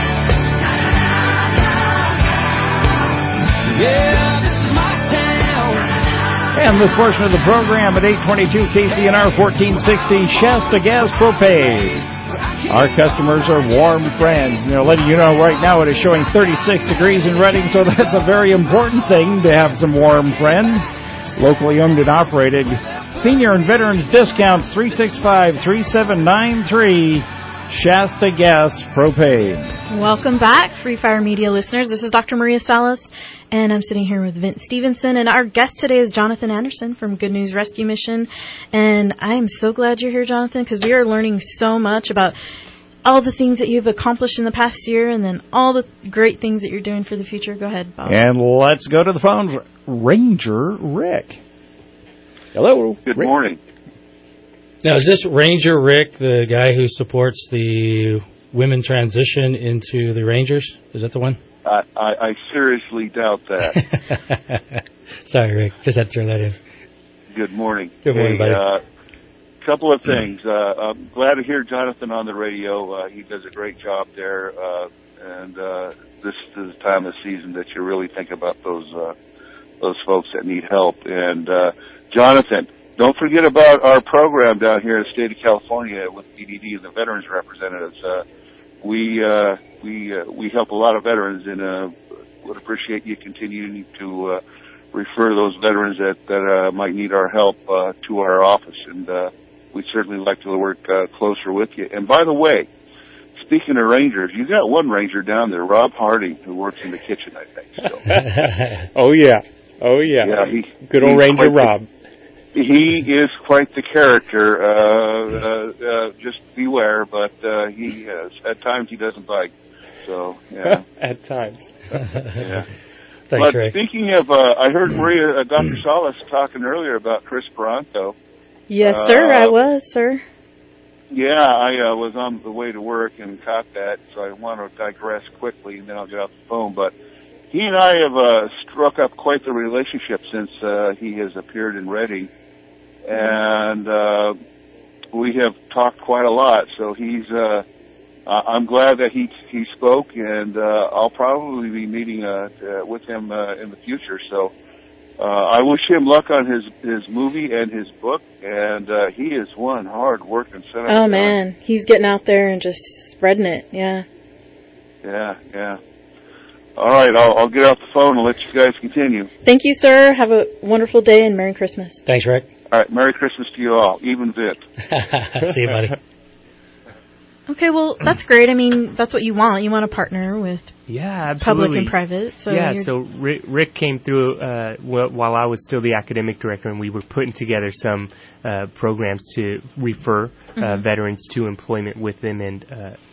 Yeah, this is my town. And this portion of the program at 822 KCNR 1460 Shasta Gas Propane. Our customers are warm friends, and they're letting you know right now it is showing 36 degrees in Reading, so that's a very important thing to have some warm friends. Locally owned and operated. Senior and veterans discounts 365-3793. Shasta Gas Propane. Welcome back, Free Fire Media listeners. This is Dr. Maria Salas, and I'm sitting here with Vince Stevenson, and our guest today is Jonathan Anderson from Good News Rescue Mission. And I am so glad you're here, Jonathan, because we are learning so much about all the things that you've accomplished in the past year, and then all the great things that you're doing for the future. Go ahead, Bob. And let's go to the phones. Ranger Rick. Hello. Good Rick. morning. Now, is this Ranger Rick the guy who supports the women transition into the Rangers? Is that the one? I seriously doubt that. Sorry, Rick. Just had to throw that in. Good morning. Good morning, buddy. Couple of things. I'm glad to hear Jonathan on the radio. He does a great job there. And this is the time of season that you really think about those folks that need help. And Jonathan, don't forget about our program down here in the state of California with DDD and the veterans representatives. We help a lot of veterans, and would appreciate you continuing to refer those veterans that might need our help to our office. And we'd certainly like to work closer with you. And by the way, speaking of rangers, you got one ranger down there, Rob Harding, who works in the kitchen, I think. So. Oh yeah. Yeah, good old Ranger Rob. He is quite the character. Just beware, but he at times he doesn't bite. So yeah. At times. Yeah. Thanks, but Ray. speaking of, I heard Maria, Dr. Salas talking earlier about Chris Bronco. Yes, sir. I was, sir. Yeah, I was on the way to work and caught that, so I want to digress quickly, and then I'll get off the phone. But he and I have struck up quite the relationship since he has appeared in Reading, and we have talked quite a lot. So he's, I'm glad that he spoke, and I'll probably be meeting with him in the future. So I wish him luck on his movie and his book, and he is one hard working senator. Oh man, he's getting out there and just spreading it. Yeah. Yeah. All right, I'll get off the phone and let you guys continue. Thank you, sir. Have a wonderful day and Merry Christmas. Thanks, Rick. All right, Merry Christmas to you all. Even Vit. See you, buddy. Okay, well, that's great. I mean, that's what you want. You want to partner with absolutely. public and private. So so Rick came through while I was still the academic director, and we were putting together some programs to refer veterans to employment with them. And,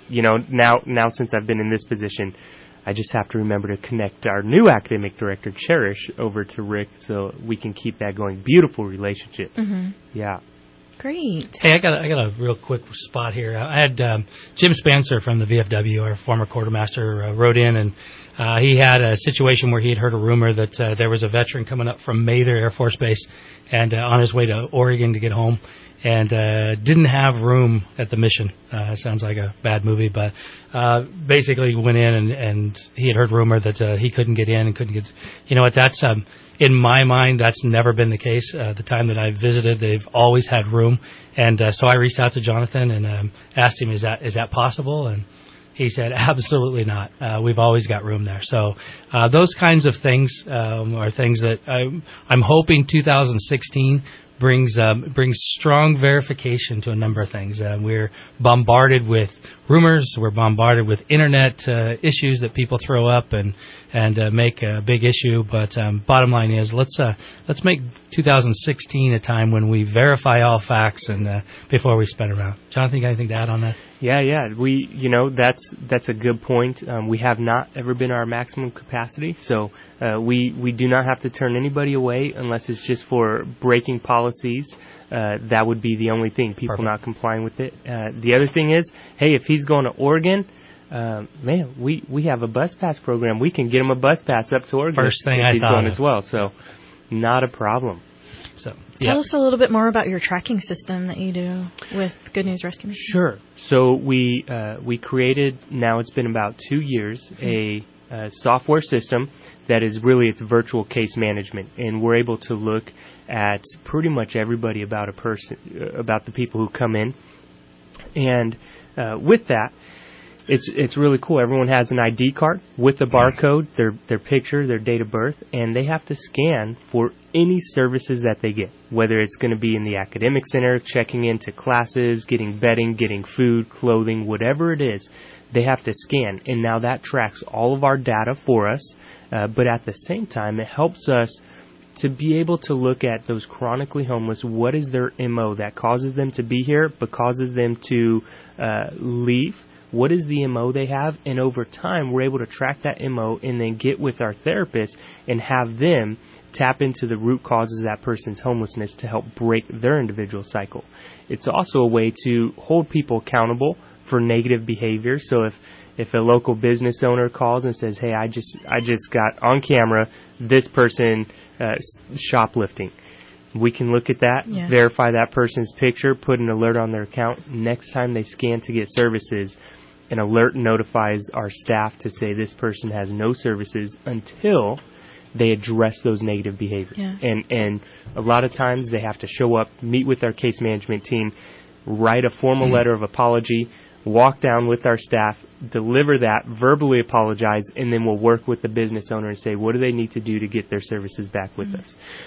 now since I've been in this position, I just have to remember to connect our new academic director, Cherish, over to Rick so we can keep that going. Beautiful relationship. Mm-hmm. Yeah. Great. Hey, I got a real quick spot here. I had Jim Spencer from the VFW, our former quartermaster, wrote in, and he had a situation where he had heard a rumor that there was a veteran coming up from Mather Air Force Base and on his way to Oregon to get home, and didn't have room at the mission. Sounds like a bad movie, but basically went in and he had heard rumor that he couldn't get in and couldn't get. You know what? That's in my mind, that's never been the case. The time that I visited, they've always had room, and so I reached out to Jonathan and asked him, "Is that possible?" And he said, "Absolutely not. We've always got room there." So those kinds of things are things that I'm hoping 2016 brings strong verification to a number of things. We're bombarded with rumors. We're bombarded with internet issues that people throw up and make a big issue. But bottom line is, let's make 2016 a time when we verify all facts and before we spin around. Jonathan, you got anything to add on that? Yeah. That's a good point. We have not ever been our maximum capacity, so we do not have to turn anybody away unless it's just for breaking policies. That would be the only thing, people not complying with it. The other thing is, hey, if he's going to Oregon, man, we have a bus pass program. We can get him a bus pass up to Oregon. First thing I he's thought going of. as well, so not a problem. So Tell us a little bit more about your tracking system that you do with Good News Rescue Mission. Sure. So we created, now it's been about 2 years, a software system that is really it's virtual case management, and we're able to look at pretty much everybody about a person, about the people who come in, and with that, it's really cool. Everyone has an ID card with a barcode, their picture, their date of birth, and they have to scan for any services that they get, whether it's going to be in the academic center, checking into classes, getting bedding, getting food, clothing, whatever it is, they have to scan. And now that tracks all of our data for us, but at the same time, it helps us to be able to look at those chronically homeless. What is their MO that causes them to be here but causes them to leave? What is the MO they have? And over time, we're able to track that MO and then get with our therapist and have them tap into the root causes of that person's homelessness to help break their individual cycle. It's also a way to hold people accountable for negative behavior. So if a local business owner calls and says, "Hey, I just got on camera this person shoplifting," we can look at that, verify that person's picture, put an alert on their account. Next time they scan to get services, an alert notifies our staff to say this person has no services until they address those negative behaviors. Yeah. And a lot of times they have to show up, meet with our case management team, write a formal letter of apology, walk down with our staff, deliver that, verbally apologize, and then we'll work with the business owner and say, what do they need to do to get their services back with us?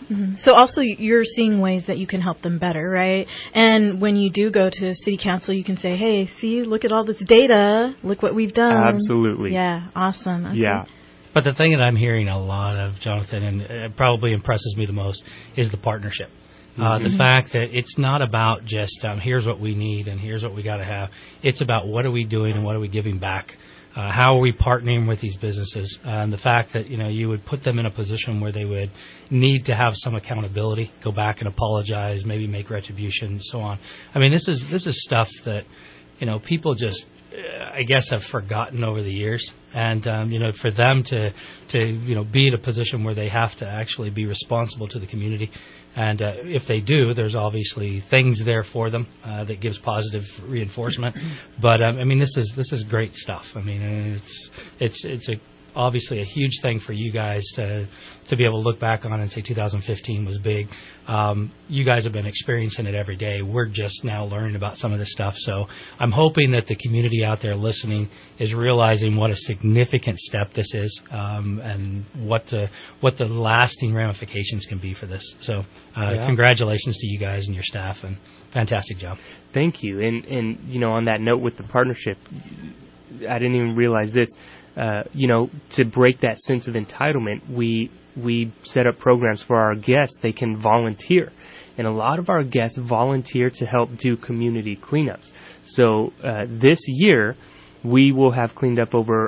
Mm-hmm. So also you're seeing ways that you can help them better, right? And when you do go to city council, you can say, hey, see, look at all this data. Look what we've done. Absolutely. Yeah, awesome. Okay. Yeah. But the thing that I'm hearing a lot of, Jonathan, and it probably impresses me the most, is the partnership. The fact that it's not about just here's what we need and here's what we got to have. It's about what are we doing and what are we giving back. How are we partnering with these businesses? And the fact that, you would put them in a position where they would need to have some accountability, go back and apologize, maybe make retribution, so on. I mean, this is stuff that, people just, I guess, have forgotten over the years. And, for them to be in a position where they have to actually be responsible to the community. And if they do, there's obviously things there for them that gives positive reinforcement. But this is great stuff. I mean, it's obviously a huge thing for you guys to be able to look back on and say 2015 was big. You guys have been experiencing it every day. We're just now learning about some of this stuff. So I'm hoping that the community out there listening is realizing what a significant step this is, and what the lasting ramifications can be for this. So congratulations to you guys and your staff, and fantastic job. Thank you. And on that note with the partnership, I didn't even realize this. To break that sense of entitlement, we set up programs for our guests. They can volunteer. And a lot of our guests volunteer to help do community cleanups. So this year, we will have cleaned up over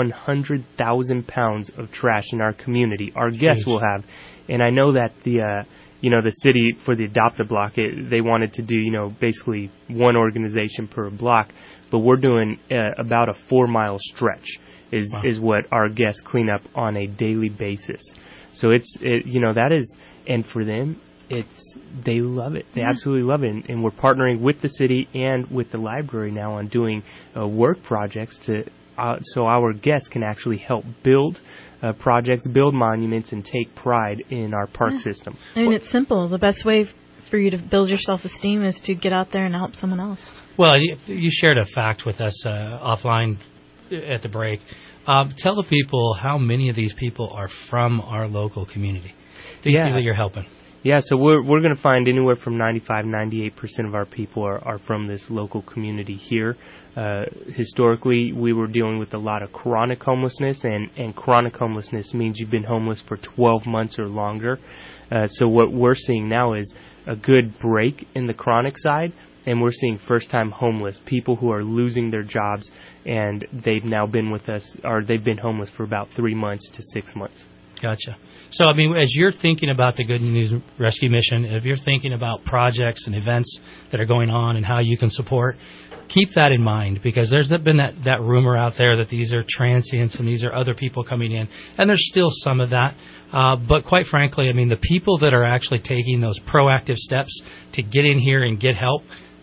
100,000 pounds of trash in our community. Our guests will have. And I know that the city, for the Adopt-A-Block, they wanted to do, basically one organization per block. But we're doing about a 4-mile stretch. Is what our guests clean up on a daily basis. So that is, and for them, they love it. They absolutely love it. And we're partnering with the city and with the library now on doing work projects so our guests can actually help build projects, build monuments, and take pride in our park system. I mean, it's simple. The best way for you to build your self-esteem is to get out there and help someone else. Well, you shared a fact with us offline at the break. Tell the people how many of these people are from our local community. These people you're helping. Yeah, so we're going to find anywhere from 98% of our people are from this local community here. Historically, we were dealing with a lot of chronic homelessness, and chronic homelessness means you've been homeless for 12 months or longer. So what we're seeing now is a good break in the chronic side. And we're seeing first-time homeless, people who are losing their jobs, and they've now been with us, or they've been homeless for about 3 months to 6 months. Gotcha. So, as you're thinking about the Good News Rescue Mission, if you're thinking about projects and events that are going on and how you can support, keep that in mind, because there's been that rumor out there that these are transients and these are other people coming in, and there's still some of that. But quite frankly, the people that are actually taking those proactive steps to get in here and get help,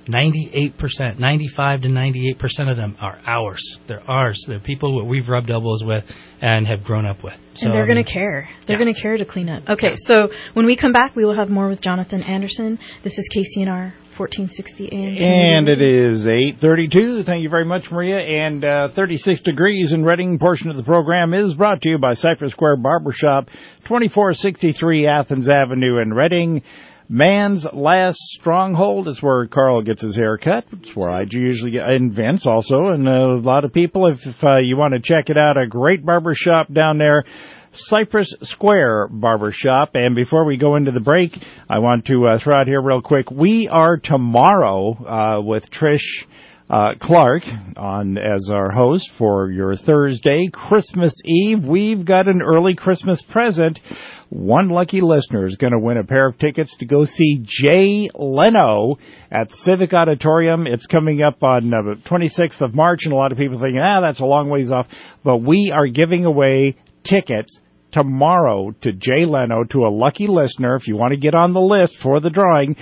98%, 95 to 98% of them are ours. They're ours. They're people that we've rubbed elbows with and have grown up with. So, and they're going to care. They're going to care to clean up. Okay, so when we come back, we will have more with Jonathan Anderson. This is KCNR 1460 AM. And it is 8:32. Thank you very much, Maria. And 36 degrees in Redding. Portion of the program is brought to you by Cypress Square Barbershop, 2463 Athens Avenue in Redding. Man's Last Stronghold is where Carl gets his hair cut. It's where I usually get, and Vince also, and a lot of people. If you want to check it out, a great barbershop down there, Cypress Square Barbershop. And before we go into the break, I want to throw out here real quick. We are tomorrow with Trish Clark on as our host for your Thursday, Christmas Eve. We've got an early Christmas present. One lucky listener is going to win a pair of tickets to go see Jay Leno at Civic Auditorium. It's coming up on the 26th of March, and a lot of people think, that's a long ways off. But we are giving away tickets tomorrow to Jay Leno to a lucky listener. If you want to get on the list for the drawing,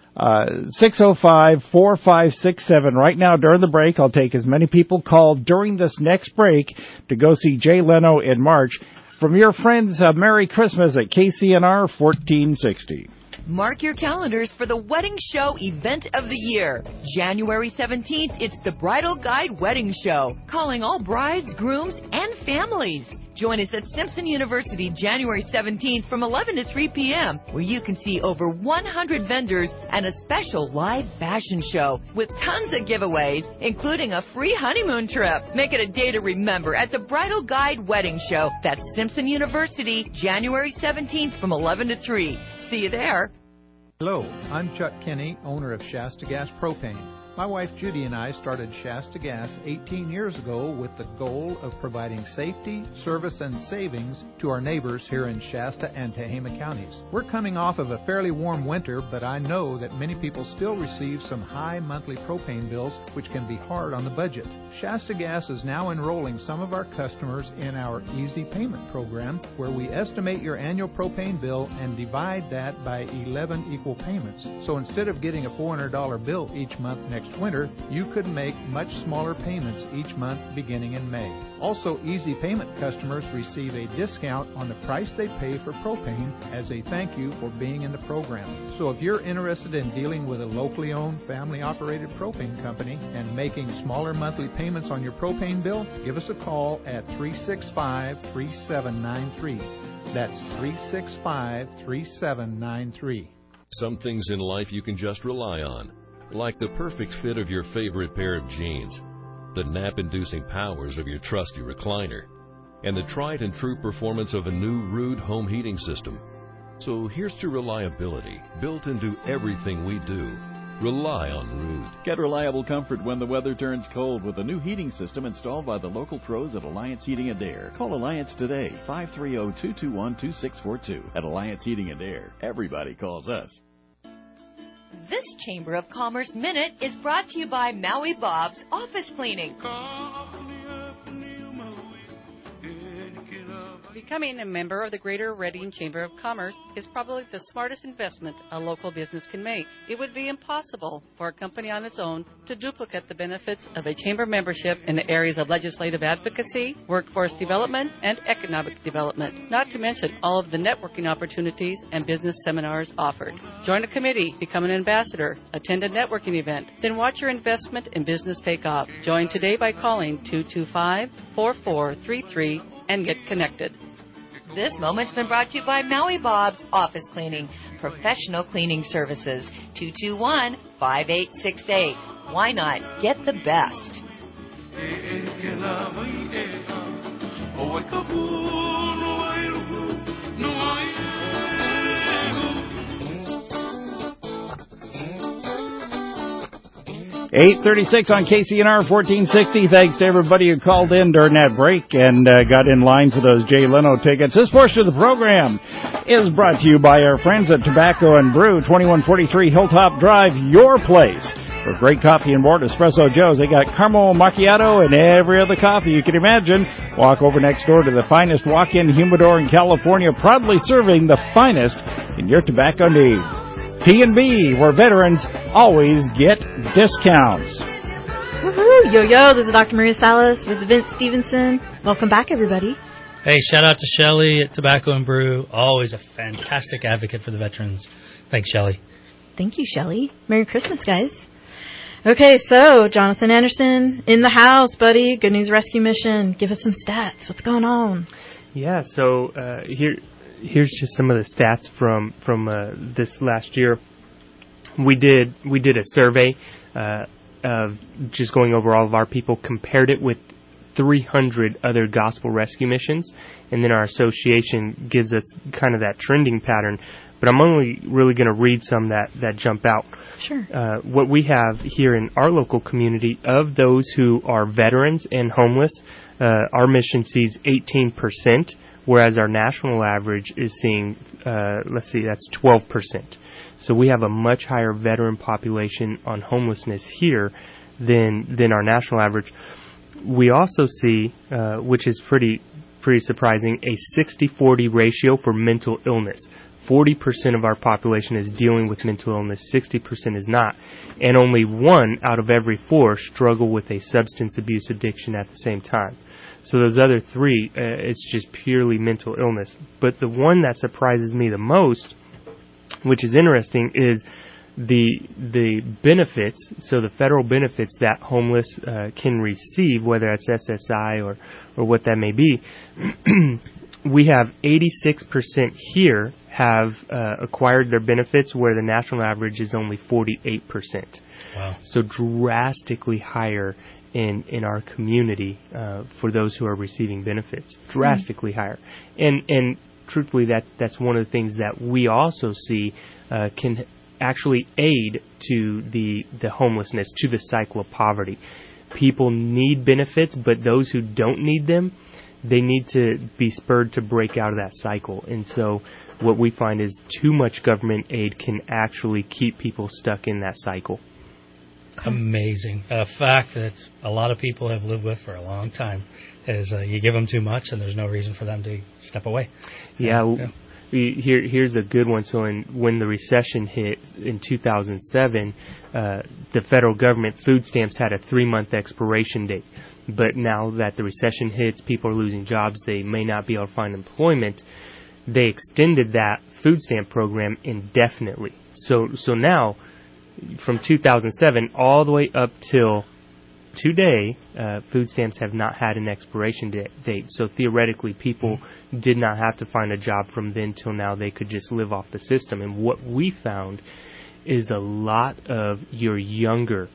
605-4567. Right now, during the break, I'll take as many people called during this next break to go see Jay Leno in March. From your friends, Merry Christmas at KCNR 1460. Mark your calendars for the Wedding Show event of the year. January 17th, it's the Bridal Guide Wedding Show, calling all brides, grooms, and families. Join us at Simpson University January 17th from 11 to 3 p.m., where you can see over 100 vendors and a special live fashion show with tons of giveaways, including a free honeymoon trip. Make it a day to remember at the Bridal Guide Wedding Show. That's Simpson University, January 17th from 11 to 3. See you there. Hello, I'm Chuck Kinney, owner of Shasta Gas Propane. My wife Judy and I started Shasta Gas 18 years ago with the goal of providing safety, service, and savings to our neighbors here in Shasta and Tehama counties. We're coming off of a fairly warm winter, but I know that many people still receive some high monthly propane bills, which can be hard on the budget. Shasta Gas is now enrolling some of our customers in our Easy Payment program, where we estimate your annual propane bill and divide that by 11 equal payments. So instead of getting a $400 bill each month next winter, you could make much smaller payments each month beginning in May. Also, Easy Payment customers receive a discount on the price they pay for propane as a thank you for being in the program. So if you're interested in dealing with a locally owned, family-operated propane company and making smaller monthly payments on your propane bill, give us a call at 365-3793. That's 365-3793. Some things in life you can just rely on, like the perfect fit of your favorite pair of jeans, the nap-inducing powers of your trusty recliner, and the tried and true performance of a new Ruud home heating system. So here's to reliability, built into everything we do. Rely on Ruud. Get reliable comfort when the weather turns cold with a new heating system installed by the local pros at Alliance Heating and Air. Call Alliance today, 530-221-2642. At Alliance Heating and Air, everybody calls us. This Chamber of Commerce Minute is brought to you by Maui Bob's Office Cleaning. Becoming a member of the Greater Reading Chamber of Commerce is probably the smartest investment a local business can make. It would be impossible for a company on its own to duplicate the benefits of a chamber membership in the areas of legislative advocacy, workforce development, and economic development, not to mention all of the networking opportunities and business seminars offered. Join a committee, become an ambassador, attend a networking event, then watch your investment in business take off. Join today by calling 225-4433 and get connected. This moment's been brought to you by Maui Bob's Office Cleaning, professional cleaning services, 221-5868. Why not get the best? 8:36 on KCNR 1460. Thanks to everybody who called in during that break and got in line for those Jay Leno tickets. This portion of the program is brought to you by our friends at Tobacco and Brew, 2143 Hilltop Drive, your place for great coffee and more. Espresso Joe's. They got caramel macchiato and every other coffee you can imagine. Walk over next door to the finest walk-in humidor in California, proudly serving the finest in your tobacco needs. P&B, where veterans always get discounts. Woohoo! Yo, this is Dr. Maria Salas with Vince Stevenson. Welcome back, everybody. Hey, shout out to Shelley at Tobacco and Brew. Always a fantastic advocate for the veterans. Thanks, Shelley. Thank you, Shelley. Merry Christmas, guys. Okay, so Jonathan Anderson in the house, buddy. Good News Rescue Mission. Give us some stats. What's going on? Yeah, so here's just some of the stats from this last year. We did a survey of just going over all of our people, compared it with 300 other gospel rescue missions, and then our association gives us kind of that trending pattern. But I'm only really going to read some that jump out. Sure. What we have here in our local community, of those who are veterans and homeless, our mission sees 18%. Whereas our national average is seeing, that's 12%. So we have a much higher veteran population on homelessness here than our national average. We also see, which is pretty surprising, a 60-40 ratio for mental illness. 40% of our population is dealing with mental illness, 60% is not. And only 1 out of every 4 struggle with a substance abuse addiction at the same time. So those other 3, it's just purely mental illness. But the one that surprises me the most, which is interesting, is the benefits, so the federal benefits that homeless can receive, whether that's SSI or what that may be, we have 86% here have acquired their benefits, where the national average is only 48%. Wow. So drastically higher in our community for those who are receiving benefits. Drastically higher. And truthfully, that's one of the things that we also see can actually aid to the homelessness, to the cycle of poverty. People need benefits, but those who don't need them, they need to be spurred to break out of that cycle. And so what we find is too much government aid can actually keep people stuck in that cycle. Amazing. A fact that a lot of people have lived with for a long time is you give them too much and there's no reason for them to step away. Yeah. Here's a good one. So when the recession hit in 2007, the federal government food stamps had a 3-month expiration date. But now that the recession hits, people are losing jobs, they may not be able to find employment, they extended that food stamp program indefinitely. So now, from 2007 all the way up till today, food stamps have not had an expiration date. So theoretically, people did not have to find a job from then till now. They could just live off the system. And what we found is a lot of your younger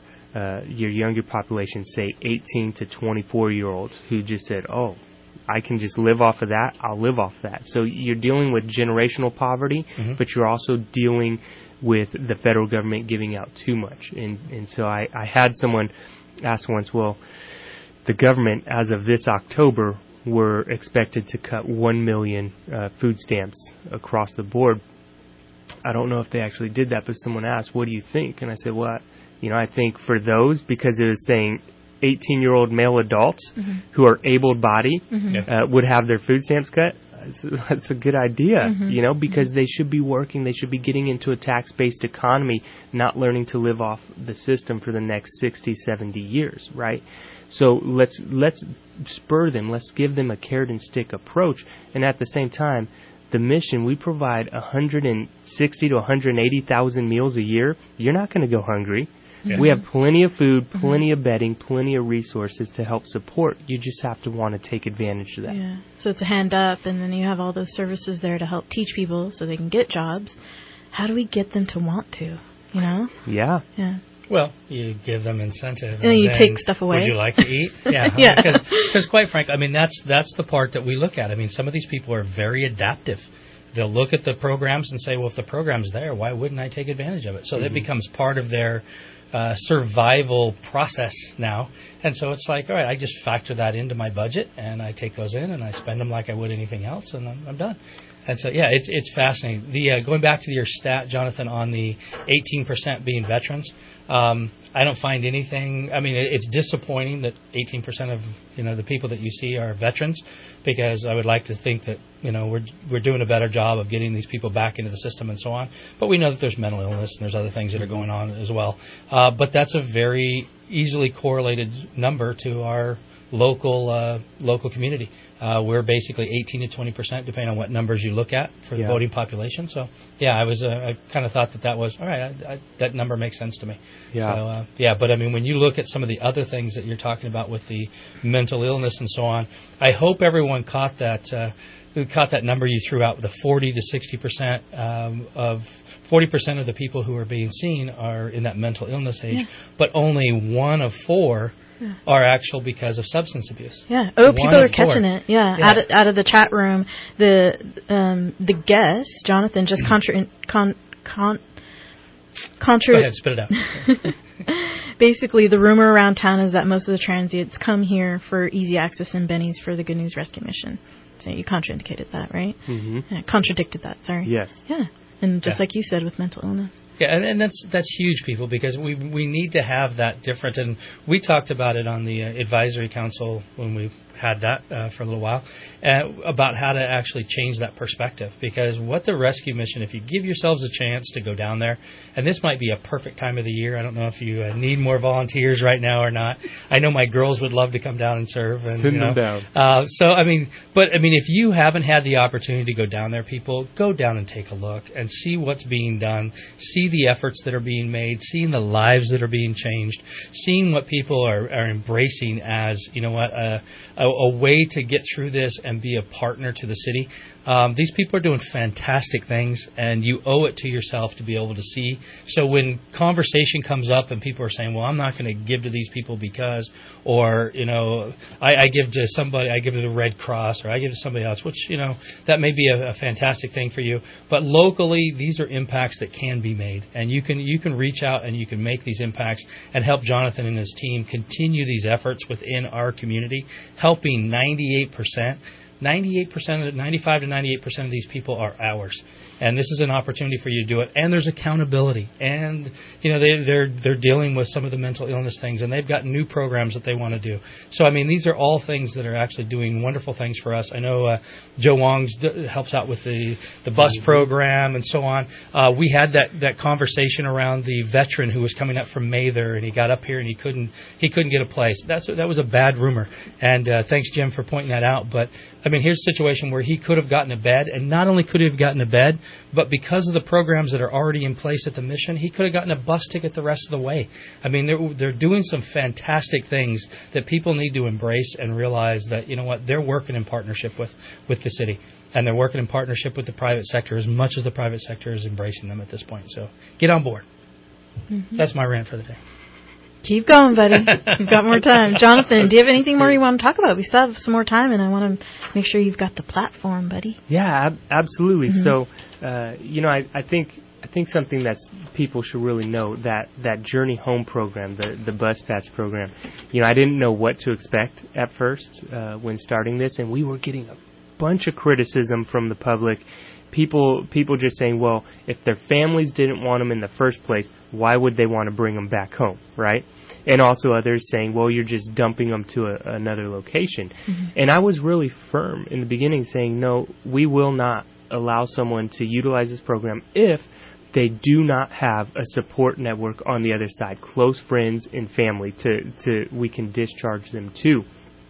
population, say 18 to 24-year-olds, who just said, oh, I can just live off of that, I'll live off that. So you're dealing with generational poverty, but you're also dealing with the federal government giving out too much. And so I had someone ask once, well, the government, as of this October, were expected to cut 1 million food stamps across the board. I don't know if they actually did that, but someone asked, what do you think? And I said, well, I think for those, because it was saying 18-year-old male adults who are able-bodied would have their food stamps cut. That's a good idea, because they should be working, they should be getting into a tax-based economy, not learning to live off the system for the next 60, 70 years, right? So let's spur them, let's give them a carrot and stick approach, and at the same time, the mission, we provide 160 to 180,000 meals a year. You're not going to go hungry. We have plenty of food, plenty of bedding, plenty of resources to help support. You just have to want to take advantage of that. Yeah. So it's a hand up, and then you have all those services there to help teach people so they can get jobs. How do we get them to want to, Yeah. Yeah. Well, you give them incentive. And you take stuff away. Would you like to eat? Yeah. Yeah. Because quite frankly, that's the part that we look at. Some of these people are very adaptive. They'll look at the programs and say, well, if the program's there, why wouldn't I take advantage of it? So that becomes part of their survival process now. And so it's like, all right, I just factor that into my budget, and I take those in, and I spend them like I would anything else, and I'm done. And so, yeah, it's fascinating. Going back to your stat, Jonathan, on the 18% being veterans, I don't find anything. It's disappointing that 18% of the people that you see are veterans, because I would like to think that we're doing a better job of getting these people back into the system and so on. But we know that there's mental illness and there's other things that are going on as well. But that's a very easily correlated number to our local community. We're basically 18 to 20%, depending on what numbers you look at for the voting population. So, yeah, I kind of thought that was all right. That number makes sense to me. Yeah. So, but when you look at some of the other things that you're talking about with the mental illness and so on, I hope everyone caught that number you threw out, the 40 to 60% of 40% of the people who are being seen are in that mental illness age, but only 1 of 4 are actual because of substance abuse. Yeah. Oh, people are catching it. Yeah. Out of the chat room, the guest, Jonathan, just Go ahead, spit it out. Basically, the rumor around town is that most of the transients come here for easy access and bennies for the Good News Rescue Mission. So you contraindicated that, right? Yeah, contradicted that, sorry. Yes. Yeah. And just like you said, with mental illness. Yeah, and that's huge, people, because we need to have that different. And we talked about it on the advisory council when we had that for a little while, about how to actually change that perspective. Because what the rescue mission, if you give yourselves a chance to go down there, and this might be a perfect time of the year. I don't know if you need more volunteers right now or not. I know my girls would love to come down and serve. And, send them down. If you haven't had the opportunity to go down there, people, go down and take a look and see what's being done, see the efforts that are being made, seeing the lives that are being changed, seeing what people are embracing as, a way to get through this and be a partner to the city. These people are doing fantastic things, and you owe it to yourself to be able to see. So when conversation comes up and people are saying, well, I'm not going to give to these people because, or, I give to somebody, I give to the Red Cross, or I give to somebody else, which, that may be a fantastic thing for you. But locally, these are impacts that can be made, and you can reach out and you can make these impacts and help Jonathan and his team continue these efforts within our community, helping 95 to 98% of these people are ours. And this is an opportunity for you to do it. And there's accountability. And, they're dealing with some of the mental illness things, and they've got new programs that they want to do. So, these are all things that are actually doing wonderful things for us. I know Joe Wong helps out with the bus program and so on. We had that conversation around the veteran who was coming up from Mather, and he got up here and he couldn't get a place. That was a bad rumor. And thanks, Jim, for pointing that out. But, here's a situation where he could have gotten a bed, and not only could he have gotten a bed, but because of the programs that are already in place at the mission, he could have gotten a bus ticket the rest of the way. They're doing some fantastic things that people need to embrace and realize that, they're working in partnership with the city. And they're working in partnership with the private sector as much as the private sector is embracing them at this point. So get on board. Mm-hmm. That's my rant for the day. Keep going, buddy. You've got more time. Jonathan, do you have anything more you want to talk about? We still have some more time, and I want to make sure you've got the platform, buddy. Yeah, absolutely. Mm-hmm. So, I think something that people should really know, that Journey Home program, the Bus Pass program, I didn't know what to expect at first when starting this, and we were getting a bunch of criticism from the public. People just saying, well, if their families didn't want them in the first place, why would they want to bring them back home, right? And also others saying, well, you're just dumping them to another location. Mm-hmm. And I was really firm in the beginning saying, no, we will not allow someone to utilize this program if they do not have a support network on the other side, close friends and family we can discharge them to.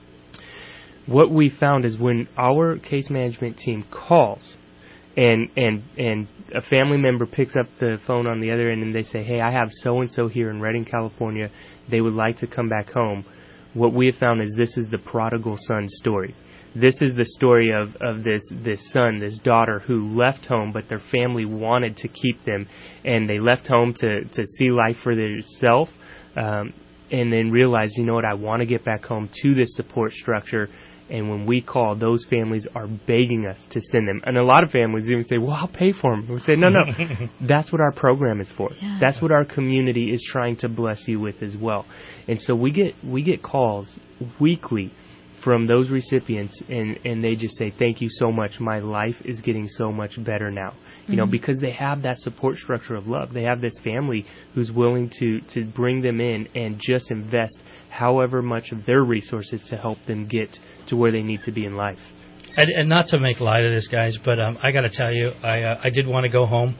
What we found is when our case management team calls, and a family member picks up the phone on the other end and they say, hey, I have so-and-so here in Redding, California. They would like to come back home. What we have found is this is the prodigal son story. This is the story of this son, this daughter who left home, but their family wanted to keep them, and they left home to see life for themselves, and then realized, I want to get back home to this support structure. And when we call, those families are begging us to send them. And a lot of families even say, well, I'll pay for them. We say, no. That's what our program is for. Yeah. That's what our community is trying to bless you with as well. And so we get calls weekly from those recipients, and they just say, thank you so much. My life is getting so much better now. Because they have that support structure of love. They have this family who's willing to bring them in and just invest however much of their resources to help them get to where they need to be in life. And not to make light of this, guys, but I got to tell you, I did want to go home.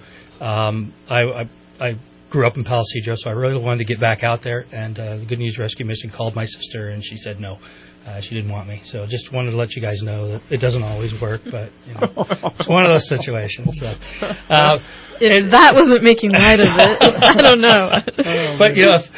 I grew up in Palo Cedro, so I really wanted to get back out there. And the Good News Rescue Mission called my sister, and she said no. She didn't want me. So just wanted to let you guys know that it doesn't always work, but it's one of those situations. So, if that wasn't making light of it, I don't know. But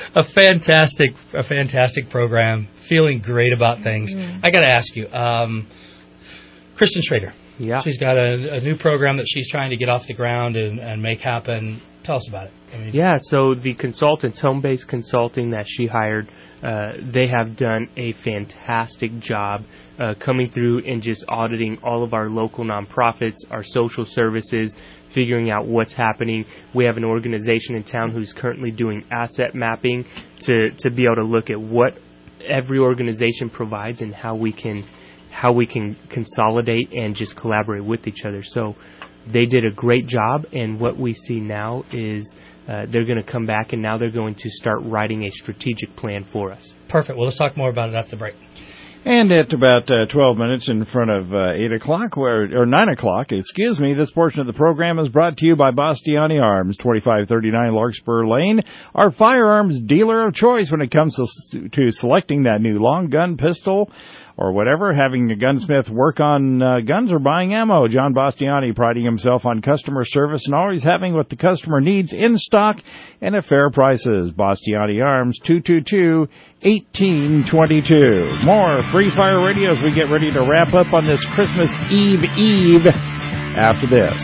a fantastic program. Feeling great about things. I got to ask you, Kristen Schrader. Yeah. She's got a new program that she's trying to get off the ground and make happen. Tell us about it. Yeah. So the consultants, home-based consulting that she hired, they have done a fantastic job coming through and just auditing all of our local nonprofits, our social services, figuring out what's happening. We have an organization in town who's currently doing asset mapping to be able to look at what every organization provides and how we can consolidate and just collaborate with each other. So they did a great job, and what we see now is they're going to come back, and now they're going to start writing a strategic plan for us. Perfect. Well, let's talk more about it after the break. And at about 12 minutes in front of 8 o'clock, or 9 o'clock, this portion of the program is brought to you by Bastiani Arms, 2539 Larkspur Lane, our firearms dealer of choice when it comes to selecting that new long gun, pistol, or whatever, having a gunsmith work on guns or buying ammo. John Bastiani priding himself on customer service and always having what the customer needs in stock and at fair prices. Bastiani Arms, 222-1822. More Free Fire Radio as we get ready to wrap up on this Christmas Eve after this.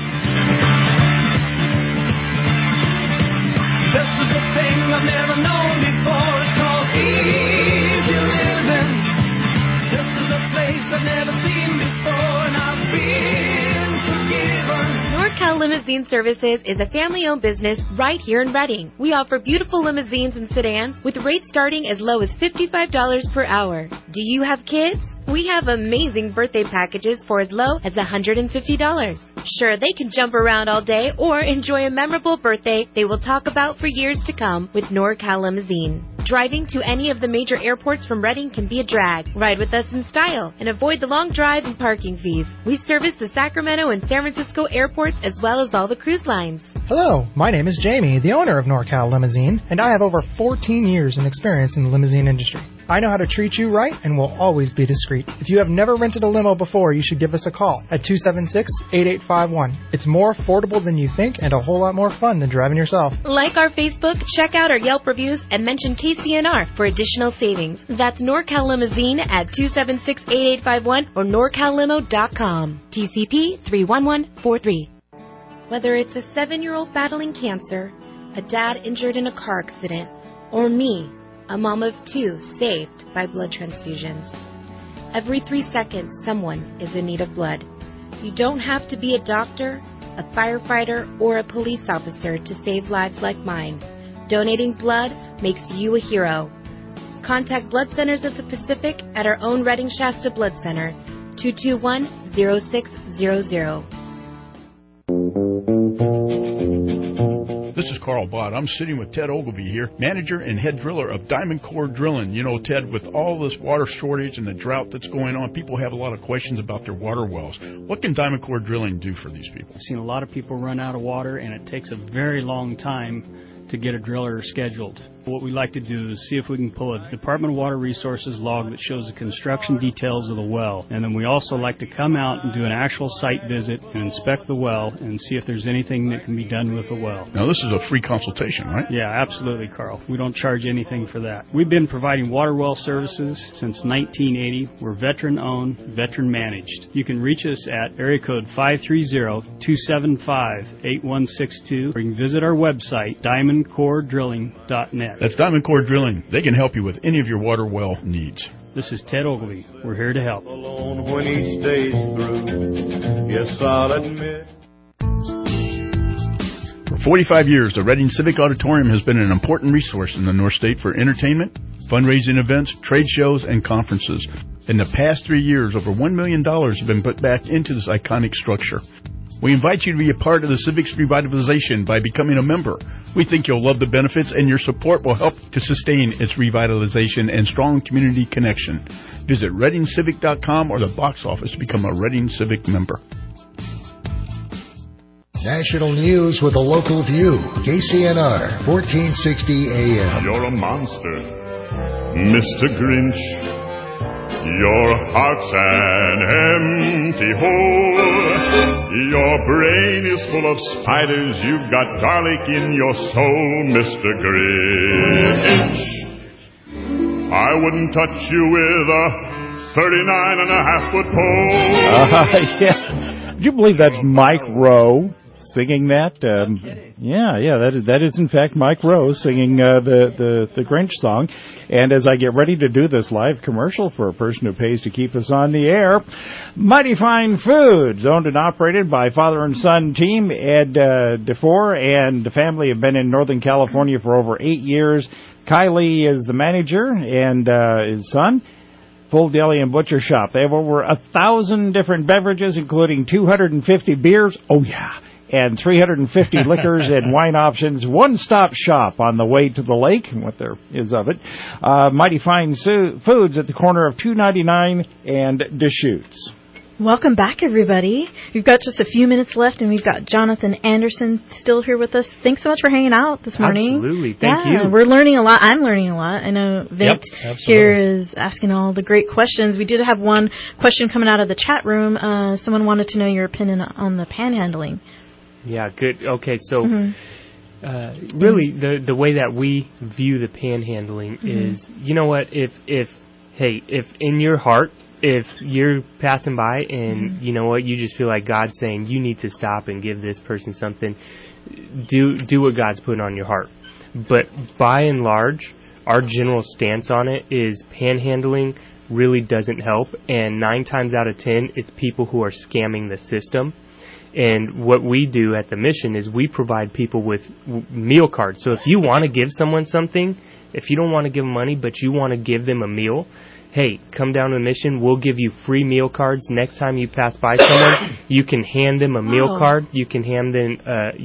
This is a thing I've never known before. It's called easy living. This is a place I've never seen before, and I've been forgiven. NorCal Limousine Services is a family-owned business right here in Reading. We offer beautiful limousines and sedans with rates starting as low as $55 per hour. Do you have kids? We have amazing birthday packages for as low as $150. Sure, they can jump around all day or enjoy a memorable birthday they will talk about for years to come with NorCal Limousine. Driving to any of the major airports from Reading can be a drag. Ride with us in style and avoid the long drive and parking fees. We service the Sacramento and San Francisco airports as well as all the cruise lines. Hello, my name is Jamie, the owner of NorCal Limousine, and I have over 14 years in experience in the limousine industry. I know how to treat you right and will always be discreet. If you have never rented a limo before, you should give us a call at 276-8851. It's more affordable than you think and a whole lot more fun than driving yourself. Like our Facebook, check out our Yelp reviews, and mention KCNR for additional savings. That's NorCal Limousine at 276-8851 or NorCalLimo.com. TCP 31143. Whether it's a 7-year-old battling cancer, a dad injured in a car accident, or me, a mom of 2 saved by blood transfusions. Every 3 seconds, someone is in need of blood. You don't have to be a doctor, a firefighter, or a police officer to save lives like mine. Donating blood makes you a hero. Contact Blood Centers of the Pacific at our own Reading Shasta Blood Center, 221-0600. This is Carl Bott. I'm sitting with Ted Ogilvie here, manager and head driller of Diamond Core Drilling. You know, Ted, with all this water shortage and the drought that's going on, people have a lot of questions about their water wells. What can Diamond Core Drilling do for these people? I've seen a lot of people run out of water, and it takes a very long time to get a driller scheduled. What we like to do is see if we can pull a Department of Water Resources log that shows the construction details of the well. And then we also like to come out and do an actual site visit and inspect the well and see if there's anything that can be done with the well. Now, this is a free consultation, right? Yeah, absolutely, Carl. We don't charge anything for that. We've been providing water well services since 1980. We're veteran-owned, veteran-managed. You can reach us at area code 530-275-8162, or you can visit our website, diamondcoredrilling.net. That's Diamond Core Drilling. They can help you with any of your water well needs. This is Ted Ogilvie. We're here to help. Alone when each day's through. Yes, I'll admit. For 45 years, the Reading Civic Auditorium has been an important resource in the North State for entertainment, fundraising events, trade shows, and conferences. In the past 3 years, over $1 million have been put back into this iconic structure. We invite you to be a part of the Civic's revitalization by becoming a member. We think you'll love the benefits, and your support will help to sustain its revitalization and strong community connection. Visit ReadingCivic.com or the box office to become a Reading Civic member. National news with a local view. KCNR, 1460 AM. You're a monster, Mr. Grinch. Your heart's an empty hole. Your brain is full of spiders. You've got garlic in your soul, Mr. Grinch. I wouldn't touch you with a 39.5-foot pole. Yeah. Do you believe that's Mike Rowe singing that? That is in fact Mike Rowe singing the Grinch song. And as I get ready to do this live commercial for a person who pays to keep us on the air, Mighty Fine Foods, owned and operated by father and son team Ed DeFore, and the family have been in Northern California for over 8 years. Kylie is the manager, and his son. Full deli and butcher shop. They have over 1,000 different beverages, including 250 beers. Oh yeah. And 350 liquors and wine options. One-stop shop on the way to the lake, and what there is of it. Mighty Fine Foods at the corner of 299 and Deschutes. Welcome back, everybody. We've got just a few minutes left, and we've got Jonathan Anderson still here with us. Thanks so much for hanging out this morning. Absolutely. Thank you. We're learning a lot. I'm learning a lot. I know Vint here is asking all the great questions. We did have one question coming out of the chat room. Someone wanted to know your opinion on the panhandling. Yeah, good. Okay, so really the way that we view the panhandling is, you know what, if in your heart, if you're passing by and you know what, you just feel like God's saying you need to stop and give this person something, do what God's putting on your heart. But by and large, our general stance on it is panhandling really doesn't help, and 9 times out of 10, it's people who are scamming the system. And what we do at the mission is we provide people with meal cards. So if you want to give someone something, if you don't want to give them money, but you want to give them a meal, hey, come down to the mission. We'll give you free meal cards. Next time you pass by someone, you can hand them a meal card. You can hand them,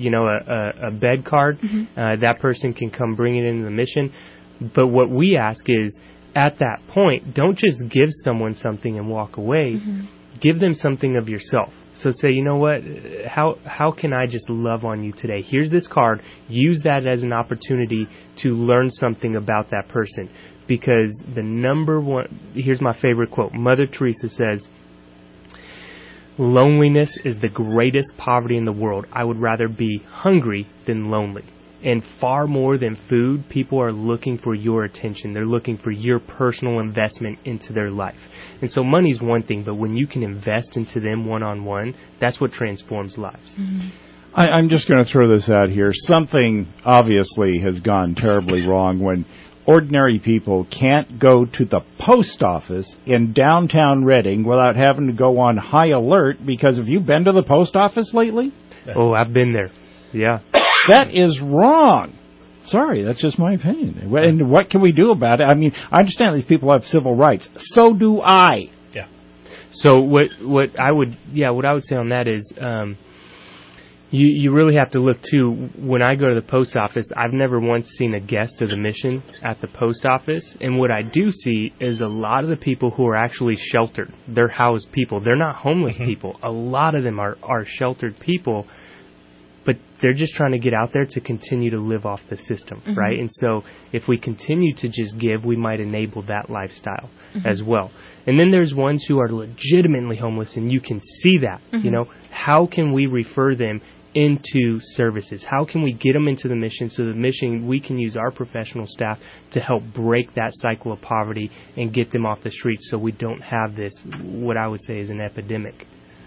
a bed card. That person can come bring it into the mission. But what we ask is, at that point, don't just give someone something and walk away. Give them something of yourself. So say, you know what, how can I just love on you today? Here's this card. Use that as an opportunity to learn something about that person. Because the number one, here's my favorite quote. Mother Teresa says, loneliness is the greatest poverty in the world. I would rather be hungry than lonely. And far more than food, people are looking for your attention. They're looking for your personal investment into their life. And so money's one thing, but when you can invest into them one-on-one, that's what transforms lives. I'm just going to throw this out here. Something obviously has gone terribly wrong when ordinary people can't go to the post office in downtown Reading without having to go on high alert, because have you been to the post office lately? Oh, I've been there. Yeah. That is wrong. Sorry, that's just my opinion. And what can we do about it? I mean, I understand these people have civil rights. So do I. Yeah. So what I would say on that is, you really have to look too. When I go to the post office, I've never once seen a guest of the mission at the post office. And what I do see is a lot of the people who are actually sheltered. They're housed people. They're not homeless people. A lot of them are sheltered people. But they're just trying to get out there to continue to live off the system, right? And so if we continue to just give, we might enable that lifestyle as well. And then there's ones who are legitimately homeless, and you can see that, you know. How can we refer them into services? How can we get them into the mission so the mission, we can use our professional staff to help break that cycle of poverty and get them off the streets so we don't have this, what I would say is an epidemic.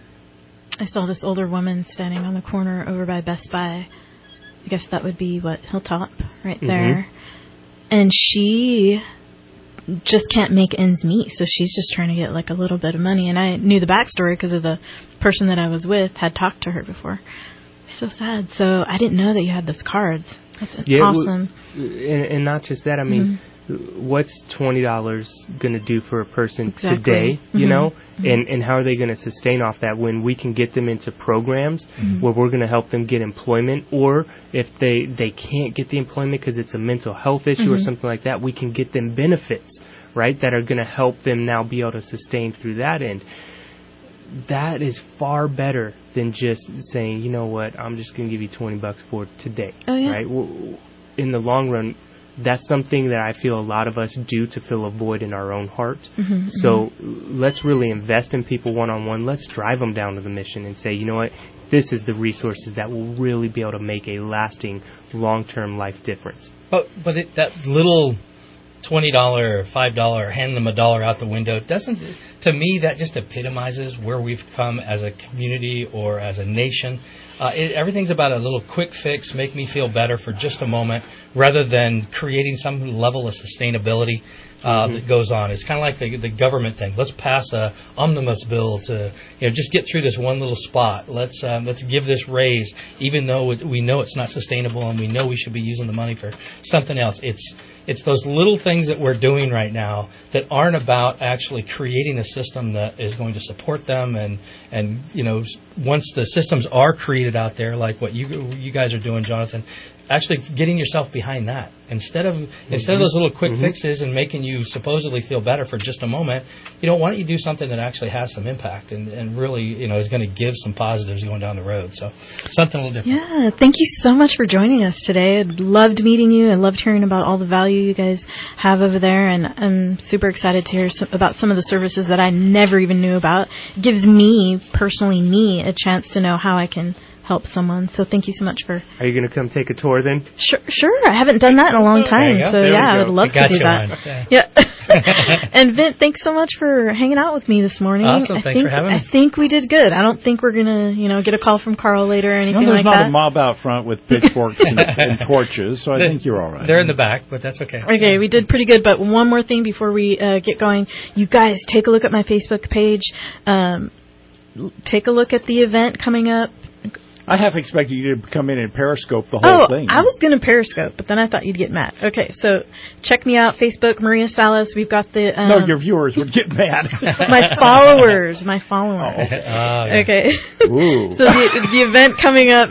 I saw this older woman standing on the corner over by Best Buy. I guess that would be, Hilltop, right there. And she just can't make ends meet, so she's just trying to get, like, a little bit of money. And I knew the backstory because of the person that I was with had talked to her before. So sad. So I didn't know that you had those cards. That's awesome. And not just that, I mean, what's $20 going to do for a person today, you know? And how are they going to sustain off that when we can get them into programs where we're going to help them get employment? Or if they can't get the employment because it's a mental health issue or something like that, we can get them benefits, right, that are going to help them now be able to sustain through that end. That is far better than just saying, you know what, I'm just going to give you $20 for today, right? In the long run, that's something that I feel a lot of us do to fill a void in our own heart. So let's really invest in people one-on-one. Let's drive them down to the mission and say, you know what, this is the resources that will really be able to make a lasting, long-term life difference. But that little $20 or $5, hand them $1 out the window, doesn't, to me, that just epitomizes where we've come as a community or as a nation. Everything's about a little quick fix, make me feel better for just a moment, rather than creating some level of sustainability that goes on. It's kind of like the government thing. Let's pass a omnibus bill to just get through this one little spot. Let's give this raise, even though we know it's not sustainable and we know we should be using the money for something else. It's those little things that we're doing right now that aren't about actually creating a system that is going to support them. And once the systems are created out there, like what you guys are doing, Jonathan, actually getting yourself behind that instead of those little quick fixes and making you supposedly feel better for just a moment. Why don't you do something that actually has some impact and really is going to give some positives going down the road. So something a little different. Yeah, thank you so much for joining us today. I loved meeting you. I loved hearing about all the value you guys have over there, and I'm super excited to hear about some of the services that I never even knew about. It gives me a chance to know how I can help someone. So thank you so much for... Are you going to come take a tour then? Sure. I haven't done that in a long time. So I would love to do that. Okay. Yeah. And Vint, thanks so much for hanging out with me this morning. Awesome. Thanks for having me. I think we did good. I don't think we're going to, get a call from Carl later or anything like that. There's not a mob out front with pitchforks and torches, so I think you're all right. They're in the back, but that's okay. Okay, we did pretty good. But one more thing before we get going. You guys, take a look at my Facebook page. Take a look at the event coming up. I half expected you to come in and Periscope the whole thing. I was going to Periscope, but then I thought you'd get mad. Okay, so check me out, Facebook, Maria Salas. We've got the... no, your viewers would get mad. My followers. Okay. Ooh. So the event coming up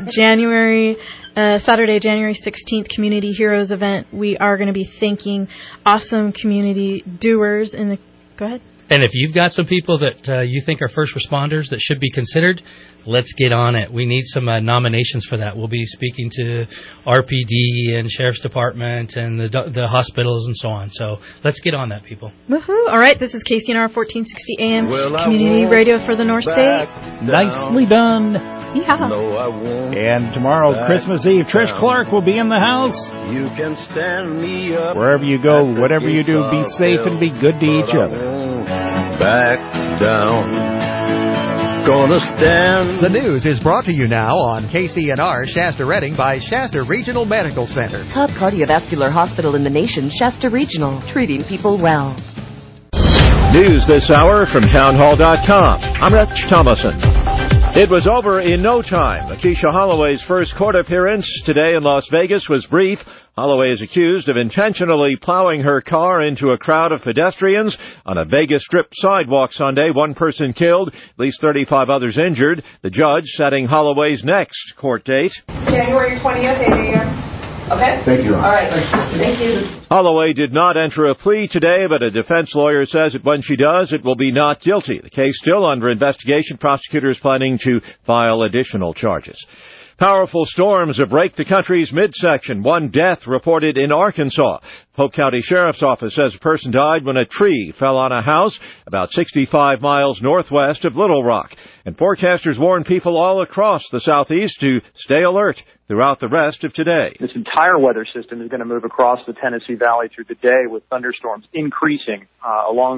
Saturday, January 16th, Community Heroes event. We are going to be thanking awesome community doers in the... Go ahead. And if you've got some people that you think are first responders that should be considered, let's get on it. We need some nominations for that. We'll be speaking to RPD and Sheriff's Department and the hospitals and so on. So let's get on that, people. Woohoo. All right, this is KCNR 1460 AM, Community Radio for the North State. Nicely done. Yeah. No, I won't. And tomorrow, Christmas Eve, Trish Clark will be in the house. You can stand me up. Wherever you go, whatever you do, be safe and be good to each other. Back down. Gonna stand. The news is brought to you now on KCNR Shasta Redding by Shasta Regional Medical Center. Top cardiovascular hospital in the nation, Shasta Regional, treating people well. News this hour from townhall.com. I'm Rich Thomason. It was over in no time. Lakeisha Holloway's first court appearance today in Las Vegas was brief. Holloway is accused of intentionally plowing her car into a crowd of pedestrians on a Vegas Strip sidewalk Sunday. One person killed, at least 35 others injured. The judge setting Holloway's next court date. January 20th, 8 a.m. Okay? Thank you. All right. Thank you. Holloway did not enter a plea today, but a defense lawyer says that when she does, it will be not guilty. The case still under investigation. Prosecutors planning to file additional charges. Powerful storms have raked the country's midsection. One death reported in Arkansas. Polk County Sheriff's Office says a person died when a tree fell on a house about 65 miles northwest of Little Rock. And forecasters warn people all across the southeast to stay alert throughout the rest of today. This entire weather system is going to move across the Tennessee Valley through the day with thunderstorms increasing along